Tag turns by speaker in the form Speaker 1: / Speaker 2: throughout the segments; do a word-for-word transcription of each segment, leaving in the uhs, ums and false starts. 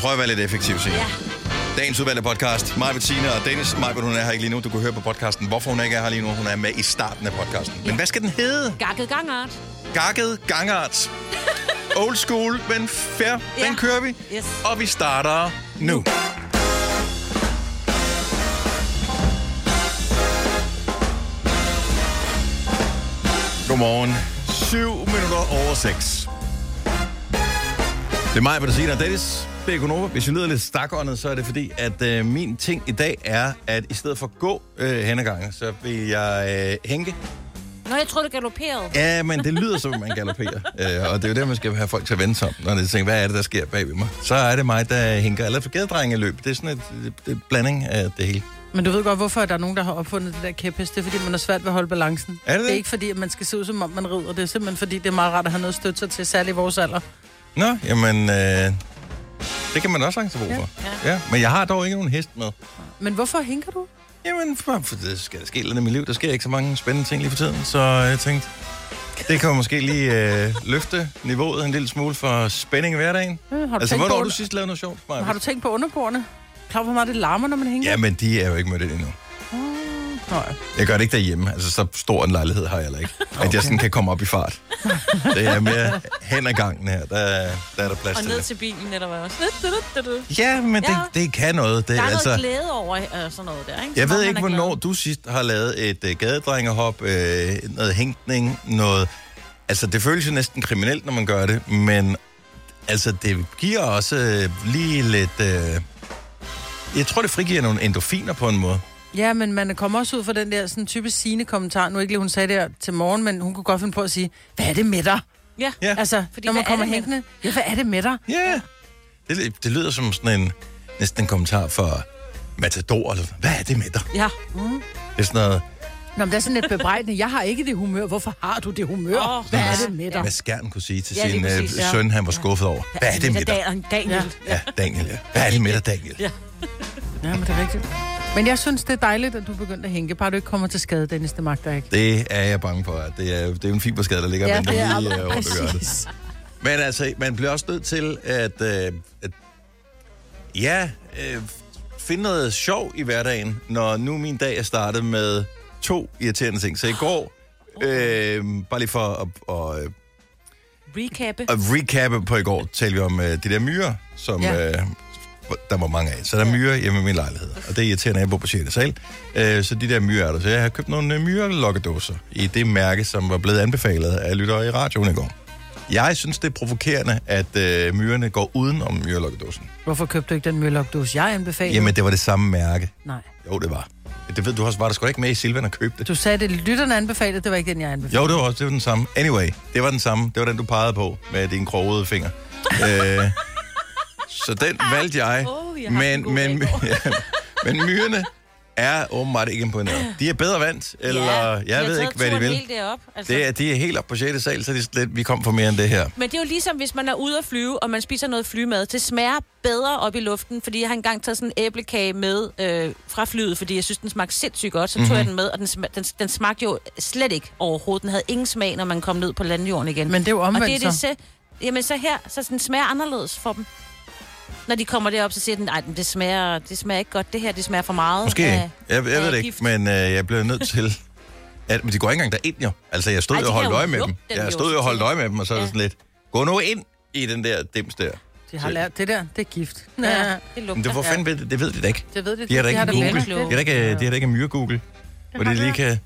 Speaker 1: prøve at være lidt effektiv, Signe.
Speaker 2: Ja.
Speaker 1: Dagens udvalgte podcast. Mig, Bettina og Dennis. Mig, hun er her ikke lige nu. Du kan høre på podcasten, hvorfor hun ikke er her lige nu. Hun er med i starten af podcasten. Ja. Men hvad skal den hedde?
Speaker 2: Gakket gangart.
Speaker 1: Gakket gangart. Old school, men fair. Ja. Den kører vi.
Speaker 2: Yes.
Speaker 1: Og vi starter nu. Godmorgen. Syv minutter over seks. Det er mig, Bettina og Dennis. Det er Gunova. Hvis jeg lyder lidt stakåndet, så er det fordi, at øh, min ting i dag er, at i stedet for at gå øh, hen ad gangen, så vil jeg øh, hænke.
Speaker 2: Nå, jeg troede, du galopperede.
Speaker 1: Ja, men det lyder som, at man galopperer. øh, og det er jo der, man skal have folk til at vende sig om, når de tænker, hvad er det, der sker bag ved mig? Så er det mig, der hænker. Eller for gadedrengeløb. Det er sådan et, et, et blanding af det hele.
Speaker 3: Men du ved godt, hvorfor der er nogen, der har opfundet det der kæphest. Det er, fordi man er svært ved at holde balancen.
Speaker 1: Er det det?
Speaker 3: Det er ikke fordi, at man skal se ud, som om man rider. Det er simpelthen fordi, det er meget rart at have noget at støtte sig til, særligt i vores alder.
Speaker 1: Nå, jamen, øh, det kan man også sagtens have brug for.
Speaker 2: Ja,
Speaker 1: Ja. ja. Men jeg har dog ikke nogen hest med.
Speaker 3: Men hvorfor hænker du?
Speaker 1: Jamen, for, for det skal der ske lidt i mit liv. Der sker ikke så mange spændende ting lige for tiden, så jeg tænkte, det kan måske lige øh, løfte niveauet en lille smule for spænding i hverdagen.
Speaker 3: Ja, har du
Speaker 1: Altså,
Speaker 3: tænkt
Speaker 1: hvornår
Speaker 3: på
Speaker 1: har du
Speaker 3: under-
Speaker 1: sidst lavet noget sjovt? Maja?
Speaker 3: Har du tænkt på underbordene? Klar, hvor meget det larmer, når man hænger?
Speaker 1: Ja, men de er jo ikke mødt ind endnu.
Speaker 3: Nå, ja.
Speaker 1: Jeg gør det ikke derhjemme. Altså, så stor en lejlighed har jeg heller ikke. Okay. At jeg sådan kan komme op i fart. Det er mere hen ad gangen her. Der, er- der er der plads
Speaker 2: Og
Speaker 1: til
Speaker 2: ned
Speaker 1: det.
Speaker 2: til bilen, eller hvad også?
Speaker 1: Ja, men det,
Speaker 2: Ja.
Speaker 1: det kan noget. Det,
Speaker 2: Der er
Speaker 1: altså,
Speaker 2: noget glæde over øh, sådan noget der, ikke?
Speaker 1: jeg
Speaker 2: Som om
Speaker 1: ved
Speaker 2: man
Speaker 1: ikke,
Speaker 2: er glad.
Speaker 1: hvornår du sidst har lavet et øh, gadedrengehop, øh, noget hængning, noget... Altså, det føles jo næsten kriminelt, når man gør det, men altså, det giver også øh, lige lidt... Øh, jeg tror, det frigiver nogle endorfiner på en måde.
Speaker 3: Ja, men man kommer også ud fra den der sådan typisk sigende kommentar. Nu ikke lige, hun sagde det her til morgen, men hun kunne godt finde på at sige, hvad er det med dig?
Speaker 2: Ja.
Speaker 1: Ja.
Speaker 3: Altså,
Speaker 2: Fordi,
Speaker 3: når man
Speaker 2: hvad er
Speaker 3: kommer
Speaker 2: det med
Speaker 3: hængende. Ja, hvad er det med dig?
Speaker 1: Ja, yeah. det, det lyder som sådan en, næsten en kommentar for Matador. Eller, hvad er det med dig?
Speaker 2: Ja.
Speaker 3: Mm.
Speaker 1: Det er sådan noget...
Speaker 3: Nå, men det er sådan lidt bebrejdende. Jeg har ikke det humør. Hvorfor har du det humør?
Speaker 2: Åh,
Speaker 3: hvad
Speaker 2: ja.
Speaker 3: er det med dig?
Speaker 1: Hvad Skjern kunne sige til
Speaker 2: Ja,
Speaker 1: sin
Speaker 2: lige
Speaker 1: øh,
Speaker 2: præcis, ja.
Speaker 1: søn, han var skuffet over. Hvad er det med dig?
Speaker 2: Daniel. Daniel.
Speaker 1: Ja, Daniel, ja. Hvad er det med dig, Daniel?
Speaker 2: Ja.
Speaker 3: Ja, men det er rigtigt. Men jeg synes, det er dejligt, at du er begyndt at hænke. Bare du ikke kommer til skade, Dennis, det magter jeg ikke.
Speaker 1: Det er jeg bange for. At det er, det er jo en fiberskade, der ligger
Speaker 3: Ja,
Speaker 1: ja,
Speaker 3: det er
Speaker 1: lige øh, over at gøre det.
Speaker 3: præcis.
Speaker 1: Men altså, man bliver også nødt til at, øh, at ja, øh, finde noget sjov i hverdagen, når nu min dag er startet med to irriterende ting. Så i går, øh, bare lige for at, at, at,
Speaker 2: Recappe.
Speaker 1: at recappe på i går, talte vi om øh, de der myrer, som
Speaker 3: Ja.
Speaker 1: øh, der var mange af. Så der er myrer hjemme i min lejlighed, og det er irriterende, at jeg bor på sjette sal. Øh, så de der myrer er der. Så jeg har købt nogle øh, myrelokkedåser i det mærke, som var blevet anbefalet af lyttere i radioen i går. Jeg synes, det er provokerende, at øh, myrerne går uden om myrelokkedåsen.
Speaker 3: Hvorfor købte du ikke den myrelokdåse, jeg anbefalede?
Speaker 1: Jamen, det var det samme mærke.
Speaker 3: Nej.
Speaker 1: Jo, det var. Det ved du også, var der sgu da ikke med i Silvan at købe det.
Speaker 3: Du sagde, det lytterne anbefalede, det var ikke den, jeg anbefalede.
Speaker 1: Jo, det var også det var den samme. Anyway, det var den samme. Det var den, du pegede på med din krogede finger. øh, så den valgte jeg.
Speaker 2: Åh, jeg har en
Speaker 1: men,
Speaker 2: god
Speaker 1: men,
Speaker 2: dag.
Speaker 1: ja, men myrerne er åbenbart ikke imponeret. De er bedre vant, eller jeg ved ikke, hvad de vil.
Speaker 2: Derop, altså.
Speaker 1: Det er, de er helt op på sjette sal, så er de slet, vi kom for mere end det her.
Speaker 2: Men det er jo ligesom, hvis man er ude at flyve, og man spiser noget flymad. Det smager bedre op i luften, fordi jeg har engang taget sådan en æblekage med øh, fra flyet, fordi jeg synes, den smagte sindssygt godt. Så tog
Speaker 1: Mhm.
Speaker 2: jeg den med, og den, sma- den, den smagte jo slet ikke overhovedet. Den havde ingen smag, når man kom ned på landjorden igen.
Speaker 3: Men det er jo
Speaker 2: og
Speaker 3: omvendt
Speaker 2: det er det
Speaker 3: så.
Speaker 2: så. Jamen så her, så den smager anderledes for dem. Når de kommer derop, så siger den, nej, det smager, det smager ikke godt. Det her, det smager for meget.
Speaker 1: Måske
Speaker 2: af-
Speaker 1: ikke. Jeg, jeg
Speaker 2: af
Speaker 1: ved det ikke,
Speaker 2: gift.
Speaker 1: men øh, jeg blev nødt til... At, men de går ikke engang derind, jo. Altså, jeg stod
Speaker 2: Ej,
Speaker 1: jo
Speaker 2: de
Speaker 1: og holdt
Speaker 2: kan jo
Speaker 1: øje med
Speaker 2: lugte
Speaker 1: dem.
Speaker 2: dem
Speaker 1: Jeg
Speaker 2: jo,
Speaker 1: stod jo og
Speaker 2: så
Speaker 1: holdt
Speaker 2: tænker
Speaker 1: øje med dem, og så er det
Speaker 2: Ja.
Speaker 1: sådan lidt... Gå nu ind i den der dims der.
Speaker 3: De har lært, det der, det er gift.
Speaker 2: Ja,
Speaker 3: Ja.
Speaker 2: det
Speaker 1: Men
Speaker 2: lugter.
Speaker 1: det, hvor fanden ved det? Det ved de da ikke.
Speaker 3: Det ved de.
Speaker 1: De har da ikke en
Speaker 3: da
Speaker 1: Google.
Speaker 3: venner.
Speaker 2: kloge.
Speaker 1: De har da ikke, de har da ikke en myre-Google. Hvor de lige kan...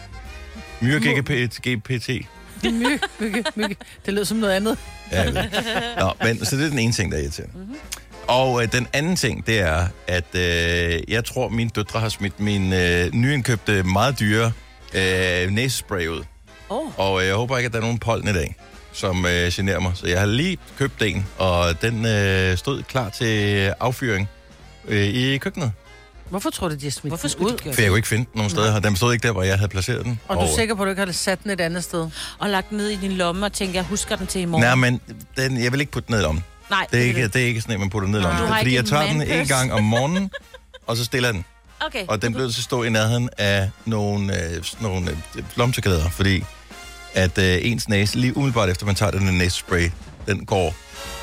Speaker 1: Myre-G P T.
Speaker 3: Mygge, mygge, mygge. Det lød som noget andet.
Speaker 1: Ja, jeg ved. Nå, men så det er den ene ting, der er irriterende. Mm-hmm. Og øh, den anden ting, det er, at øh, jeg tror, mine døtre har smidt min øh, nyindkøbte, meget dyre øh, næsespray ud.
Speaker 2: Åh.
Speaker 1: Og øh, jeg håber ikke, at der er nogen pollen i dag, som øh, generer mig. Så jeg har lige købt en, og den øh, stod klar til affyring øh, i køkkenet.
Speaker 3: Hvorfor tror du, de har smidt
Speaker 2: Hvorfor
Speaker 3: den
Speaker 2: skulle
Speaker 3: ud?
Speaker 2: de gøre
Speaker 1: For jeg kunne ikke finde den nogen steder. Den stod ikke der, hvor jeg havde placeret den.
Speaker 3: Og du er sikker på, at du ikke har sat den et andet sted?
Speaker 2: Og lagt den ned i din lomme og tænker, jeg husker den til i morgen.
Speaker 1: Nej, men den, jeg vil ikke putte den ned om.
Speaker 2: Nej,
Speaker 1: Det er ikke, det er ikke sådan, at man putter den ned om.
Speaker 2: Du
Speaker 1: Det
Speaker 2: har
Speaker 1: er, fordi
Speaker 2: ikke
Speaker 1: jeg
Speaker 2: en
Speaker 1: tager den
Speaker 2: man-purse.
Speaker 1: en gang om morgenen, og så stiller jeg den.
Speaker 2: Okay.
Speaker 1: Og den blev til at stå i nærheden af nogle, øh, sådan nogle øh, lomteklæder, fordi at øh, ens næse, lige umiddelbart efter man tager den næsespray, den går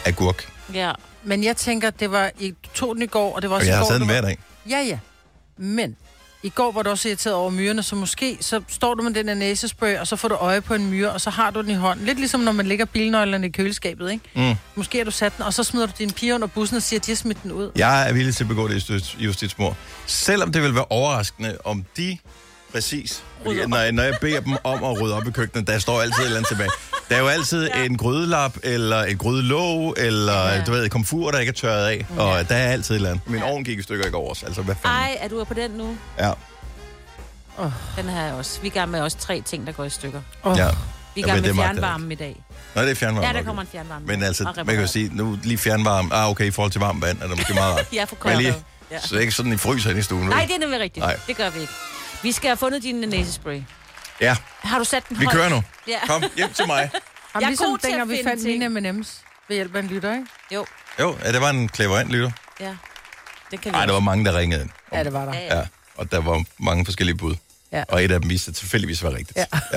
Speaker 1: agurk.
Speaker 2: Ja.
Speaker 3: Men jeg tænker, det var, I du tog den i går, og det var også
Speaker 1: Og jeg
Speaker 3: i
Speaker 1: har
Speaker 3: går,
Speaker 1: taget den
Speaker 3: du var-
Speaker 1: hver dag.
Speaker 3: Ja, ja. Men i går var du også irriteret over myrerne, så måske så står du med den der næsespray, og så får du øje på en myre, og så har du den i hånden. Lidt ligesom når man lægger bilnøglerne i køleskabet, ikke?
Speaker 1: Mm.
Speaker 3: Måske har du sat den, og så smider du din piger under bussen og siger, at de har smidt den ud.
Speaker 1: Jeg er villig til at begå det i justitsmord. Selvom det vil være overraskende, om de præcis... Fordi, når, når jeg beder dem om at rydde op i køkkenet, der står altid et eller andet tilbage. Der er jo altid ja. en grydelap, eller et grydelåg, eller ja. du ved, et komfur, der ikke er tørret af. Ja. Og der er altid et eller andet. Min ja. ovn gik i stykker i går også. Altså, hvad fanden?
Speaker 2: Ej, er du på den nu?
Speaker 1: Ja.
Speaker 2: Oh. Den her er også. Vi er gang med også tre ting, der går i stykker.
Speaker 3: Oh.
Speaker 1: ja.
Speaker 2: Vi er gang med fjernvarmen i dag.
Speaker 1: Nå, det er fjernvarme.
Speaker 2: Ja, der kommer en fjernvarme.
Speaker 1: Men altså, man kan jo sige, nu lige fjernvarme. Ah, okay, i forhold til varmt vand er det måske meget rart.
Speaker 2: Ja, for koldt.
Speaker 1: Lige,
Speaker 2: ja.
Speaker 1: så det er ikke sådan, I fryser ind i stuen.
Speaker 2: Nej, det er nemlig rigtigt.
Speaker 1: Nej.
Speaker 2: Det gør vi ikke. Vi skal have fundet din næsespray.
Speaker 1: Ja.
Speaker 2: Har du sat den
Speaker 1: Vi
Speaker 2: højt?
Speaker 1: kører nu.
Speaker 2: Ja.
Speaker 1: Kom, hjem til mig.
Speaker 3: Jamen,
Speaker 2: Jeg er
Speaker 3: ligesom
Speaker 2: god til
Speaker 3: dengang
Speaker 2: at
Speaker 3: vi
Speaker 2: finde
Speaker 3: fandt
Speaker 2: ting.
Speaker 3: mine M and M's ved hjælp af en lytter, ikke?
Speaker 2: Jo.
Speaker 1: Jo, ja, det var en cleverant lytter.
Speaker 2: Ja. Det kan vi.
Speaker 1: Nej, der var mange, der ringede ind.
Speaker 3: Ja, det var der.
Speaker 2: Ja, ja.
Speaker 1: Ja, og der var mange forskellige bud.
Speaker 3: Ja.
Speaker 1: Og et af dem viste sig tilfældigvis var rigtigt.
Speaker 3: Ja.
Speaker 1: ja.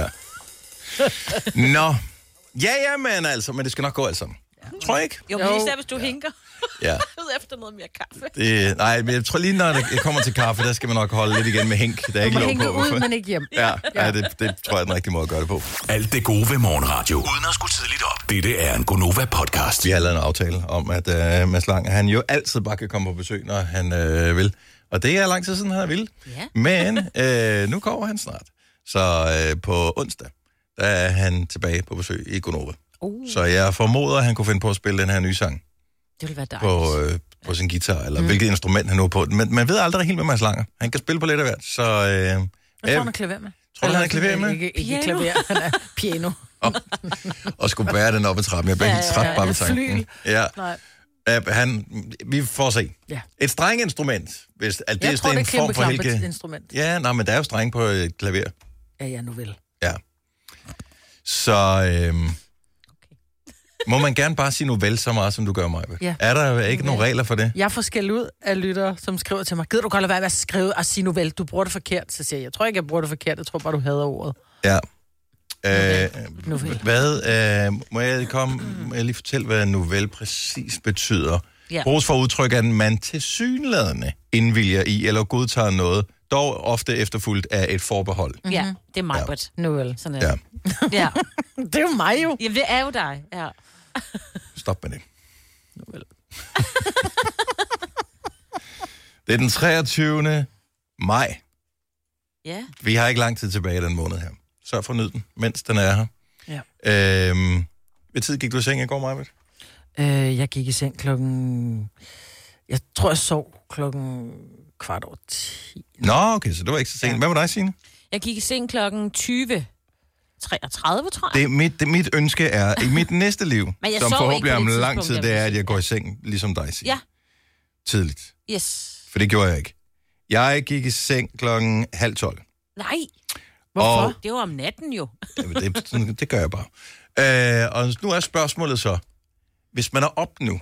Speaker 1: Nå. Ja, ja, men altså, men det skal nok gå alt sammen. Ja. Tror jeg ikke?
Speaker 2: Jo, men især hvis du ja. hinker
Speaker 1: Ja.
Speaker 2: ud efter noget mere kaffe.
Speaker 1: Det, nej, men jeg tror lige, når det kommer til kaffe, der skal man nok holde lidt igen med hænk. Der er ikke
Speaker 3: Man
Speaker 1: lov
Speaker 3: hænger
Speaker 1: på.
Speaker 3: ud, men ikke hjem.
Speaker 1: Ja, ja. ja det, det tror jeg er den rigtige måde at gøre det på.
Speaker 4: Alt det gode ved morgenradio, uden at skulle tidligt op. Dette er en Gonova-podcast.
Speaker 1: Vi har lavet en aftale om, at uh, Mads Lang, han jo altid bare kan komme på besøg, når han uh, vil. Og det er lang tid siden, han har vil.
Speaker 2: Ja.
Speaker 1: Men uh, nu kommer han snart. Så uh, på onsdag, der er han tilbage på besøg i Gonova. Uh. Så jeg formoder, at han kunne finde på at spille den her nye sang.
Speaker 2: Det ville være dejligt.
Speaker 1: På, øh, på sin guitar, eller mm. hvilket instrument han nu er på. Men man ved aldrig helt med Mads Langer. Han kan spille på lidt af hvert, så... Øh,
Speaker 3: Jeg tror,
Speaker 1: øh,
Speaker 3: han er klaver med.
Speaker 1: Tror du, han er klaver med?
Speaker 3: Ikke, ikke
Speaker 2: Piano.
Speaker 3: klaver, han er piano.
Speaker 1: Og, og skulle bære den op ad trappen. Jeg bliver
Speaker 3: Ja,
Speaker 1: helt
Speaker 3: ja,
Speaker 1: træt
Speaker 3: ja,
Speaker 1: bare ved
Speaker 3: ja.
Speaker 1: tanken.
Speaker 3: Flyl.
Speaker 1: Ja.
Speaker 3: Nej.
Speaker 1: Uh, han, vi får se.
Speaker 3: Ja.
Speaker 1: Et strenginstrument. Hvis, at det
Speaker 3: Jeg tror,
Speaker 1: er
Speaker 3: det er
Speaker 1: en form for
Speaker 3: Klempe
Speaker 1: helge...
Speaker 3: instrument.
Speaker 1: Ja, nej, men der er jo streng på et klaver.
Speaker 3: Ja, ja, nu vel.
Speaker 1: Ja. Så... Øh, må man gerne bare sige novel så meget, som du gør, Maja?
Speaker 3: Ja.
Speaker 1: Er der ikke nogen regler for det?
Speaker 3: Jeg får skæld ud af lyttere, som skriver til mig, gider du godt lade være med at skrive og sige novel, du bruger det forkert. Så siger jeg, jeg tror ikke, jeg bruger det forkert, jeg tror bare, du hader ordet.
Speaker 1: Ja. Øh,
Speaker 3: Novel.
Speaker 1: hvad, øh, må jeg komme, må jeg lige fortælle, hvad novel præcis betyder?
Speaker 2: Ja.
Speaker 1: Bruges for at udtrykke, at man tilsyneladende indvilger i eller godtager noget, dog ofte efterfulgt af et forbehold.
Speaker 2: Ja, det er mig, Britt.
Speaker 3: Novel.
Speaker 2: Sådan er
Speaker 1: Ja,
Speaker 2: det. Ja.
Speaker 3: Det er jo mig jo.
Speaker 2: Jamen, det er jo dig. Ja.
Speaker 1: stop med det. Novel. Det er den treogtyvende maj.
Speaker 2: Ja.
Speaker 1: Vi har ikke lang tid tilbage i den måned her. Sørg for at nyde den, mens den er her.
Speaker 3: Ja.
Speaker 1: Øhm, hvad tid gik du i seng i går, Majbet?
Speaker 3: Øh, jeg gik i seng klokken... Jeg tror, jeg sov klokken kvart over ti.
Speaker 1: Nå, okay, så det var ikke så sent.
Speaker 3: Ja.
Speaker 1: Hvad var dig, Signe?
Speaker 2: Jeg gik i seng klokken tyve treogtredive, tror jeg.
Speaker 1: Det, mit, det, mit ønske er, i mit næste liv,
Speaker 2: Men jeg
Speaker 1: som
Speaker 2: sov
Speaker 1: forhåbentlig
Speaker 2: ikke på
Speaker 1: om
Speaker 2: det
Speaker 1: lang
Speaker 2: tidspunkt,
Speaker 1: tid,
Speaker 2: jeg
Speaker 1: det
Speaker 2: vil
Speaker 1: er, at
Speaker 2: sige.
Speaker 1: jeg går i seng, ligesom dig, Signe.
Speaker 2: Ja.
Speaker 1: Tidligt.
Speaker 2: Yes.
Speaker 1: For det gjorde jeg ikke. Jeg gik i seng klokken halv tolv.
Speaker 2: Nej.
Speaker 3: Hvorfor?
Speaker 1: Og,
Speaker 2: Det var om natten jo.
Speaker 1: jamen, det, sådan, det gør jeg bare. Øh, og nu er spørgsmålet så, hvis man er op nu,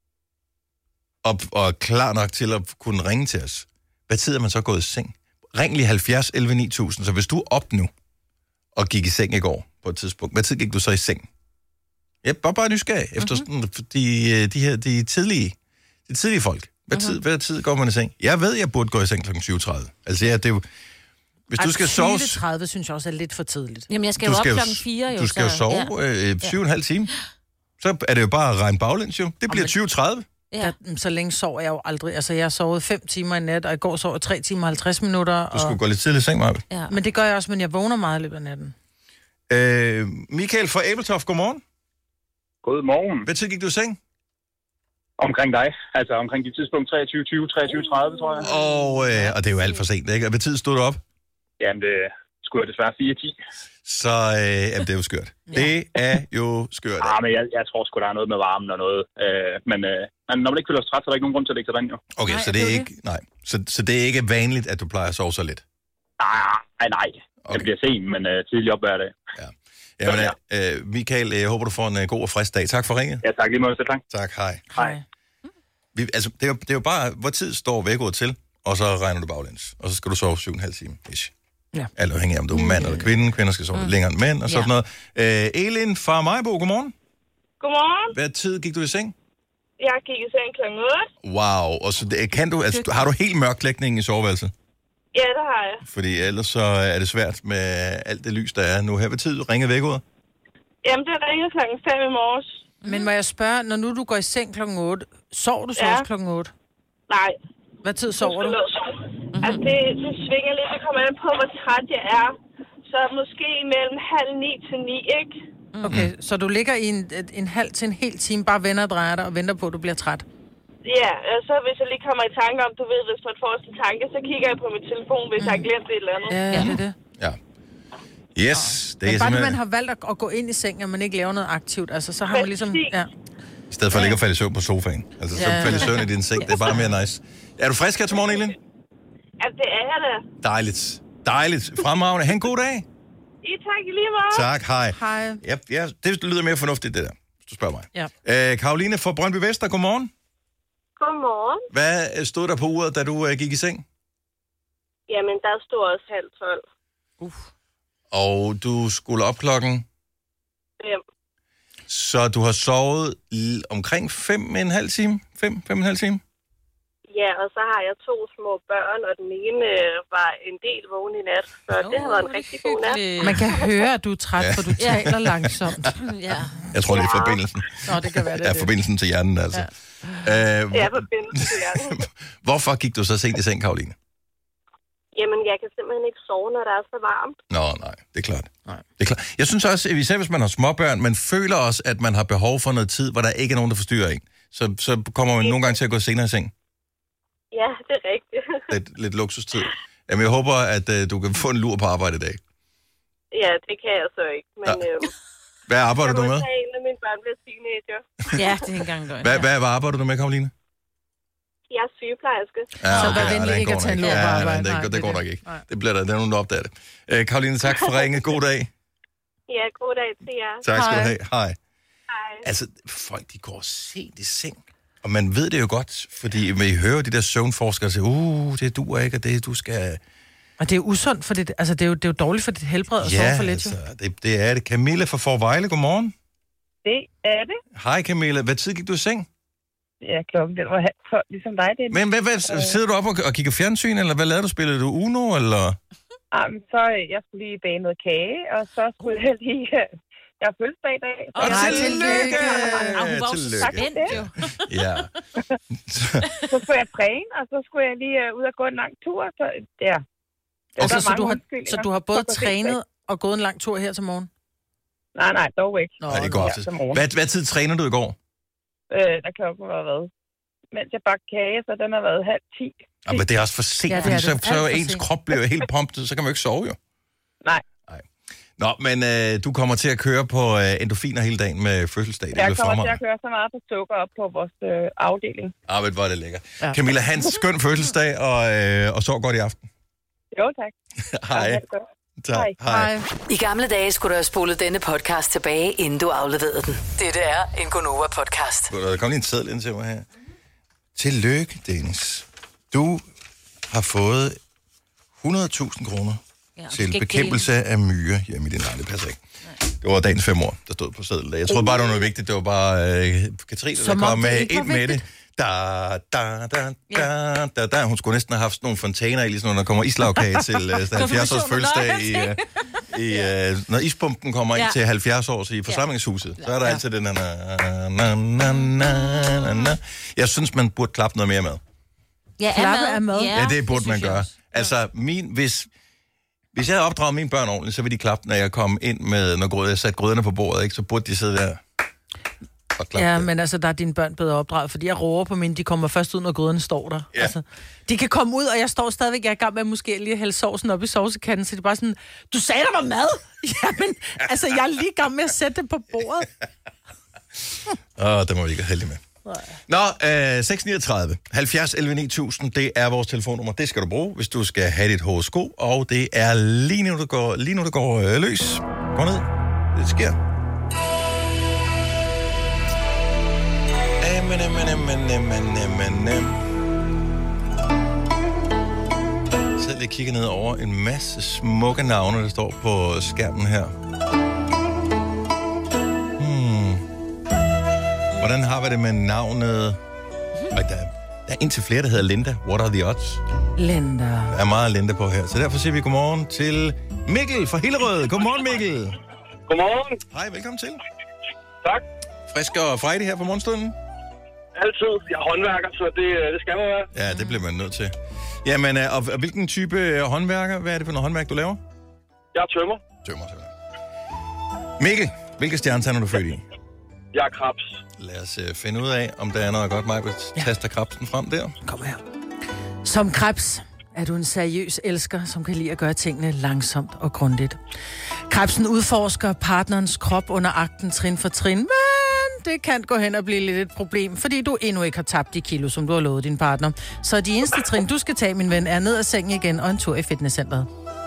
Speaker 1: og, og er klar nok til at kunne ringe til os, hvad tid er man så gået i seng? Ring lige halvfjerds elleve ni tusind, så hvis du er op nu, og gik i seng i går på et tidspunkt, hvad tid gik du så i seng? Jeg er bare, bare nysgerrig efter mm-hmm. sådan, de, de her de tidlige, de tidlige folk. Hvad, tid, mm-hmm. hvad tid går man i seng? Jeg ved, jeg burde gå i seng klokken syv tredive. Altså, ja, det er jo... Hvis du skal sove...
Speaker 3: tyve tredive synes jeg også er lidt for tidligt.
Speaker 2: Jamen, jeg skal
Speaker 1: Du
Speaker 2: jo op
Speaker 1: skal jo-
Speaker 2: klokken fire, jo.
Speaker 1: Du skal jo
Speaker 2: så-
Speaker 1: sove
Speaker 2: Ja.
Speaker 1: øh, syv og en halv time. Så er det jo bare at regne baglæns, jo. Det bliver tyve tredive.
Speaker 2: Ja.
Speaker 3: Der, så længe sover jeg jo aldrig. Altså, jeg har sovet fem timer i nat, og i går sov jeg tre timer og halvtreds minutter.
Speaker 1: Du skulle
Speaker 3: Og...
Speaker 1: gå lidt tidligt i seng, Maja.
Speaker 2: Ja.
Speaker 3: Men det gør jeg også, men jeg vågner meget i løbet af natten.
Speaker 1: Øh, Michael fra Æbeltoft, godmorgen.
Speaker 5: Godmorgen.
Speaker 1: Hvad tid gik du i seng?
Speaker 5: Omkring dig. Altså omkring de tidspunkt treogtyve tyve, treogtyve tredive, tror jeg.
Speaker 1: Og, øh, og det er jo alt for sent, ikke? Og hvad tid stod du op?
Speaker 5: Jamen, det skulle jeg desværre fire ti.
Speaker 1: Så øh, jamen, det er jo skørt. Ja. Det er jo skørt.
Speaker 5: Ah, men jeg, jeg tror sgu, der er noget med varmen og noget. Øh, men, øh, men når man ikke føler sig træt, så er der ikke nogen grund til at lægge sig den, jo.
Speaker 1: Okay,
Speaker 3: Nej,
Speaker 1: så det
Speaker 3: det
Speaker 1: er
Speaker 3: er
Speaker 1: ikke... Nej. Så, så det er ikke vanligt, at du plejer at sove så lidt?
Speaker 5: Nej, nej, nej.
Speaker 1: Okay.
Speaker 5: Jeg bliver sen, men øh, tidligt op hver dag.
Speaker 1: Ja. Jamen, øh, Michael, jeg håber, du får en uh, god og frisk dag. Tak for ringet.
Speaker 5: Ja, tak lige måde. Så tak.
Speaker 1: Tak, hej.
Speaker 5: Hej.
Speaker 1: Vi, altså, det, er jo, det er jo bare, hvor tid står vækkeordet til, og så regner du baglæns. Og så skal du sove syv og en halv time. Ish.
Speaker 3: Ja.
Speaker 1: Alt afhængig af, om du er mand eller kvinde. Kvinder skal sove mm. længere end mænd, og sådan
Speaker 2: Ja.
Speaker 1: noget. Øh, Elin fra Majbo, godmorgen.
Speaker 6: Godmorgen.
Speaker 1: Hvad tid gik du i seng?
Speaker 6: Jeg gik i seng klokken otte.
Speaker 1: Wow, og så det, kan du, altså, har du helt mørklægning i soveværelset?
Speaker 6: Ja, det har jeg.
Speaker 1: Fordi ellers så er det svært med alt det lys, der er nu her. Hvad tid ringede væk ud?
Speaker 6: Jamen, det ringede klokken fem i morges.
Speaker 3: Men må jeg spørge, når nu du går i seng klokken otte, sover du så
Speaker 6: Ja.
Speaker 3: også klokken otte?
Speaker 6: Nej.
Speaker 3: Hvad tid sover du?
Speaker 6: Mm-hmm. Altså, det, det svinger lidt. Jeg kommer an på, hvor træt jeg er. Så måske mellem halv ni til ni, ikke?
Speaker 3: Okay, så du ligger i en, en halv til en hel time, bare vender og drejer dig og venter på, at du bliver træt?
Speaker 6: Ja, og så hvis jeg lige kommer i tanke om, du ved, hvis man får sådan en tanke, så kigger jeg på min telefon, hvis mm. jeg har glemt det eller andet.
Speaker 3: Ja, ja, det er det.
Speaker 1: Ja. Yes, det er
Speaker 3: Men bare
Speaker 1: simpelthen...
Speaker 3: det, man har valgt at, at gå ind i seng, at man ikke laver noget aktivt, altså så har man ligesom... Ja.
Speaker 1: I stedet for at ligge og falde i søvn på sofaen. Altså, så
Speaker 3: Ja.
Speaker 1: falde i søvn i din seng. Det er bare mere nice. Er du frisk her til morgen, Elin?
Speaker 6: Ja, det er jeg da.
Speaker 1: Dejligt. Dejligt. Fremragende. Ha' en god dag.
Speaker 6: I tak i lige måde.
Speaker 1: Tak, hej.
Speaker 3: Hej.
Speaker 1: Ja, ja, det lyder mere fornuftigt, det der, hvis du spørger mig.
Speaker 3: Ja.
Speaker 1: Øh, Karoline fra Brøndby Vester, godmorgen.
Speaker 6: Godmorgen.
Speaker 1: Hvad stod der på uret, da du uh, gik i seng?
Speaker 6: Jamen, der stod også halv tolv.
Speaker 3: Uff.
Speaker 1: Og du skulle op klokken,
Speaker 6: Fem.
Speaker 1: så du har sovet l- omkring fem og en halv time? Fem, fem og en halv time?
Speaker 6: Ja, og så har jeg to små børn, og den ene øh, var en del vågen i nat. Så oh, det har været en rigtig god nat.
Speaker 3: Man kan høre, at du er træt,
Speaker 1: Ja.
Speaker 3: for du taler langsomt.
Speaker 2: Ja.
Speaker 1: Jeg tror, det er
Speaker 6: Ja.
Speaker 1: forbindelsen.
Speaker 3: Nå, det kan være det.
Speaker 1: Ja,
Speaker 3: er det.
Speaker 1: forbindelsen til hjernen, altså. Ja. Øh,
Speaker 6: Ja, forbindelse til hjernen.
Speaker 1: hvorfor gik du så sent i seng, Karoline?
Speaker 6: Jamen, jeg kan simpelthen ikke sove, når det er så varmt.
Speaker 1: Nå, nej, det er klart.
Speaker 3: Nej.
Speaker 1: Det er klart. Jeg synes også, især hvis man har småbørn, man føler også, at man har behov for noget tid, hvor der ikke er nogen, der forstyrrer en. Så, så kommer man nogle gange til at gå senere i seng.
Speaker 6: Ja, det er rigtigt.
Speaker 1: Lidt, lidt luksustid. Jamen, jeg håber, at uh, du kan få en lur på arbejde i dag.
Speaker 6: Ja, det kan jeg så ikke. Men
Speaker 1: Ja.
Speaker 6: øhm,
Speaker 1: Hvad arbejder
Speaker 6: jeg
Speaker 1: du
Speaker 6: må
Speaker 1: med?
Speaker 6: tage en af mine børn bliver teenager.
Speaker 2: Ja, det er en gang løgn.
Speaker 1: Hvad, hvad, hvad arbejder du med, Karoline?
Speaker 6: Jeg er sygeplejerske.
Speaker 1: Ja,
Speaker 3: Så vær
Speaker 1: ja,
Speaker 3: venlig
Speaker 1: den
Speaker 3: ikke
Speaker 1: går
Speaker 3: at tage en
Speaker 1: nok
Speaker 3: lur
Speaker 1: ikke.
Speaker 3: på
Speaker 1: Ja,
Speaker 3: arbejde.
Speaker 1: nej, det,
Speaker 3: Nej,
Speaker 1: det,
Speaker 3: det
Speaker 1: det går
Speaker 3: er
Speaker 1: nok
Speaker 3: det.
Speaker 1: ikke.
Speaker 3: Nej.
Speaker 1: Det bliver der. Der er nogen, der opdager det. Uh, Karoline, tak for ringet. God dag.
Speaker 6: Ja, god dag til jer.
Speaker 1: Tak skal du
Speaker 3: Hej.
Speaker 1: have. Hej.
Speaker 6: Hej.
Speaker 1: Altså, folk, de går sent i seng. Og man ved det jo godt, fordi vi hører de der søvnforskere sige, uh, det duer ikke, og det du skal...
Speaker 3: Og det er usundt, for det, altså det er, jo, det er jo dårligt for dit helbred at
Speaker 1: Ja,
Speaker 3: sove for lidt.
Speaker 1: altså,
Speaker 3: Jo.
Speaker 1: det, det er det. Camilla fra Forvejle, godmorgen.
Speaker 6: Det er det.
Speaker 1: Hej Camilla, hvad tid gik du i seng?
Speaker 6: Ja, klokken den var halv tolv, ligesom dig. Det.
Speaker 1: Men hvad, hvad, sidder du op og, og kigger fjernsyn, eller hvad lavede du? Spillede du Uno, eller?
Speaker 6: Jamen, så øh, jeg skulle lige bage noget kage, og så skulle jeg lige... øh, Jeg har fødselsdag i dag.
Speaker 1: Og
Speaker 3: Nej,
Speaker 1: tillykke!
Speaker 2: Og hun var jo så
Speaker 1: Tillykke.
Speaker 2: spændt, jo.
Speaker 1: Ja.
Speaker 6: Så skulle jeg træne, og så skulle jeg lige øh, ud og gå en lang tur. Så, ja. Der
Speaker 3: Altså,
Speaker 6: var
Speaker 3: så,
Speaker 6: mange
Speaker 3: du har,
Speaker 6: undskyldninger.
Speaker 3: så du har både
Speaker 6: Så går det
Speaker 3: trænet
Speaker 6: ikke.
Speaker 3: og gået en lang tur her til morgen?
Speaker 6: Nej, nej, dog ikke.
Speaker 3: Nå,
Speaker 1: Nej, i går
Speaker 6: Ja,
Speaker 1: aftes.
Speaker 6: til morgen.
Speaker 1: Hvad, hvad tid træner du i går?
Speaker 6: Øh, der klokken var hvad? Mens jeg bagte kage, så den har været halv ti.
Speaker 1: Ja, men det er også for sent,
Speaker 3: Ja,
Speaker 1: ja,
Speaker 3: det er
Speaker 1: fordi
Speaker 3: det.
Speaker 1: så, så
Speaker 3: Alt for
Speaker 1: ens
Speaker 3: sent.
Speaker 1: krop bliver helt pumpet, så kan man jo ikke sove jo.
Speaker 6: Nej.
Speaker 1: Nej. Nå, men øh, du kommer til at køre på øh, endorfiner hele dagen med fødselsdag. Det
Speaker 6: Jeg
Speaker 1: bliver
Speaker 6: kommer til
Speaker 1: fremragende.
Speaker 6: at køre så meget på sukker op på vores øh, afdeling.
Speaker 1: Ah, men hvor er det lækker.
Speaker 3: Ja.
Speaker 1: Ja. Camilla, hans skøn fødselsdag, og, øh, og sov godt i aften.
Speaker 6: Jo, tak.
Speaker 1: Hej.
Speaker 6: Ja, det er godt.
Speaker 1: Tak.
Speaker 6: Hej.
Speaker 1: Hej.
Speaker 7: I gamle dage skulle du have spolet denne podcast tilbage, inden du afleverede den. Dette er en Gonova-podcast.
Speaker 1: Der kom lige en seddel ind til mig her. Tillykke, Dennis. Du har fået hundrede tusind kroner
Speaker 2: Ja,
Speaker 1: ja,
Speaker 2: du
Speaker 1: til
Speaker 2: skal
Speaker 1: bekæmpelse af myrer hjemme i din lejlighed. Det passer ikke. Det var dagens fem år, der stod på sedlen. Jeg troede bare, det var noget vigtigt. Det var bare øh, Katrine, der
Speaker 3: Som om
Speaker 1: kom
Speaker 3: det
Speaker 1: med
Speaker 3: ikke var
Speaker 1: et med det.
Speaker 3: vigtigt.
Speaker 1: Da, da, da, da, da, da. Hun skulle næsten have haft sådan nogle fontæner i, ligesom når der kommer islagkage til uh, halvfjerds års fødselsdag. I, uh, i, uh, når ispumpen kommer ind
Speaker 2: Ja.
Speaker 1: til halvfjerds års i forsamlingshuset, så er der altid den her... Na, na, na, na, na, na. Jeg synes, man burde klappe noget mere med.
Speaker 2: Ja,
Speaker 3: Klappe af mad.
Speaker 1: Ja, det burde man
Speaker 2: synes jeg
Speaker 1: gøre.
Speaker 2: også.
Speaker 1: Altså, min, hvis, hvis jeg havde opdraget mine børn ordentligt, så ville de klappe, når jeg kom ind med, når grød, jeg satte grøderne på bordet, ikke? Så burde de sidde der og klappe.
Speaker 3: Ja,
Speaker 1: der.
Speaker 3: men altså, der er dine børn bedre opdraget, fordi jeg roer på mine, de kommer først ud, når gryderne står der.
Speaker 1: Ja.
Speaker 3: Altså, de kan komme ud, og jeg står stadigvæk, jeg er i gang med måske lige at hælde sovsen op i sovsekanden, så det er bare sådan, du sagde, der var mad! Jamen, altså, jeg er lige i gang med at sætte det på bordet.
Speaker 1: Åh, oh, det må vi ikke være heldige med. Nå, øh, seks niogtredive halvfjerds elleve ni tusind, det er vores telefonnummer. Det skal du bruge, hvis du skal have dit horoskop, og det er lige nu, det går, lige nu, det går øh, løs. Gå ned. Det sker. Amen, amen, amen, amen, amen, amen. Jeg sidder lige og kigger ned over en masse smukke navne, der står på skærmen her. Hmm. Hvordan har vi det med navnet? Ej, der, er, der er indtil flere, der hedder Linda. What are the odds?
Speaker 3: Linda.
Speaker 1: Der er meget Linda på her. Så derfor siger vi godmorgen til Mikkel fra Hillerød. Godmorgen, Mikkel.
Speaker 5: Godmorgen.
Speaker 1: Hej, velkommen til.
Speaker 5: Tak.
Speaker 1: Frisk og frejdig her på morgenstunden.
Speaker 5: Altid. Jeg er håndværker, så det, det skal man være.
Speaker 1: Ja, det bliver man nødt til. Jamen, og, og hvilken type håndværker? Hvad er det for noget håndværk, du laver?
Speaker 5: Jeg er tømmer.
Speaker 1: Tømmer, selvfølgelig. Mikkel, hvilke stjernetegn er du født i?
Speaker 5: Jeg er krebs.
Speaker 1: Lad os uh, finde ud af, om der er noget godt, Maj. Ja. Taster krebsen frem der.
Speaker 3: Kom her. Som krebs er du en seriøs elsker, som kan lide at gøre tingene langsomt og grundigt. Krebsen udforsker partnerens krop under akten trin for trin, men det kan gå hen og blive lidt et problem, fordi du endnu ikke har tabt de kilo, som du har lovet din partner. Så de eneste trin, du skal tage, min ven, er ned ad sengen igen og en tur i fitnesscenteret.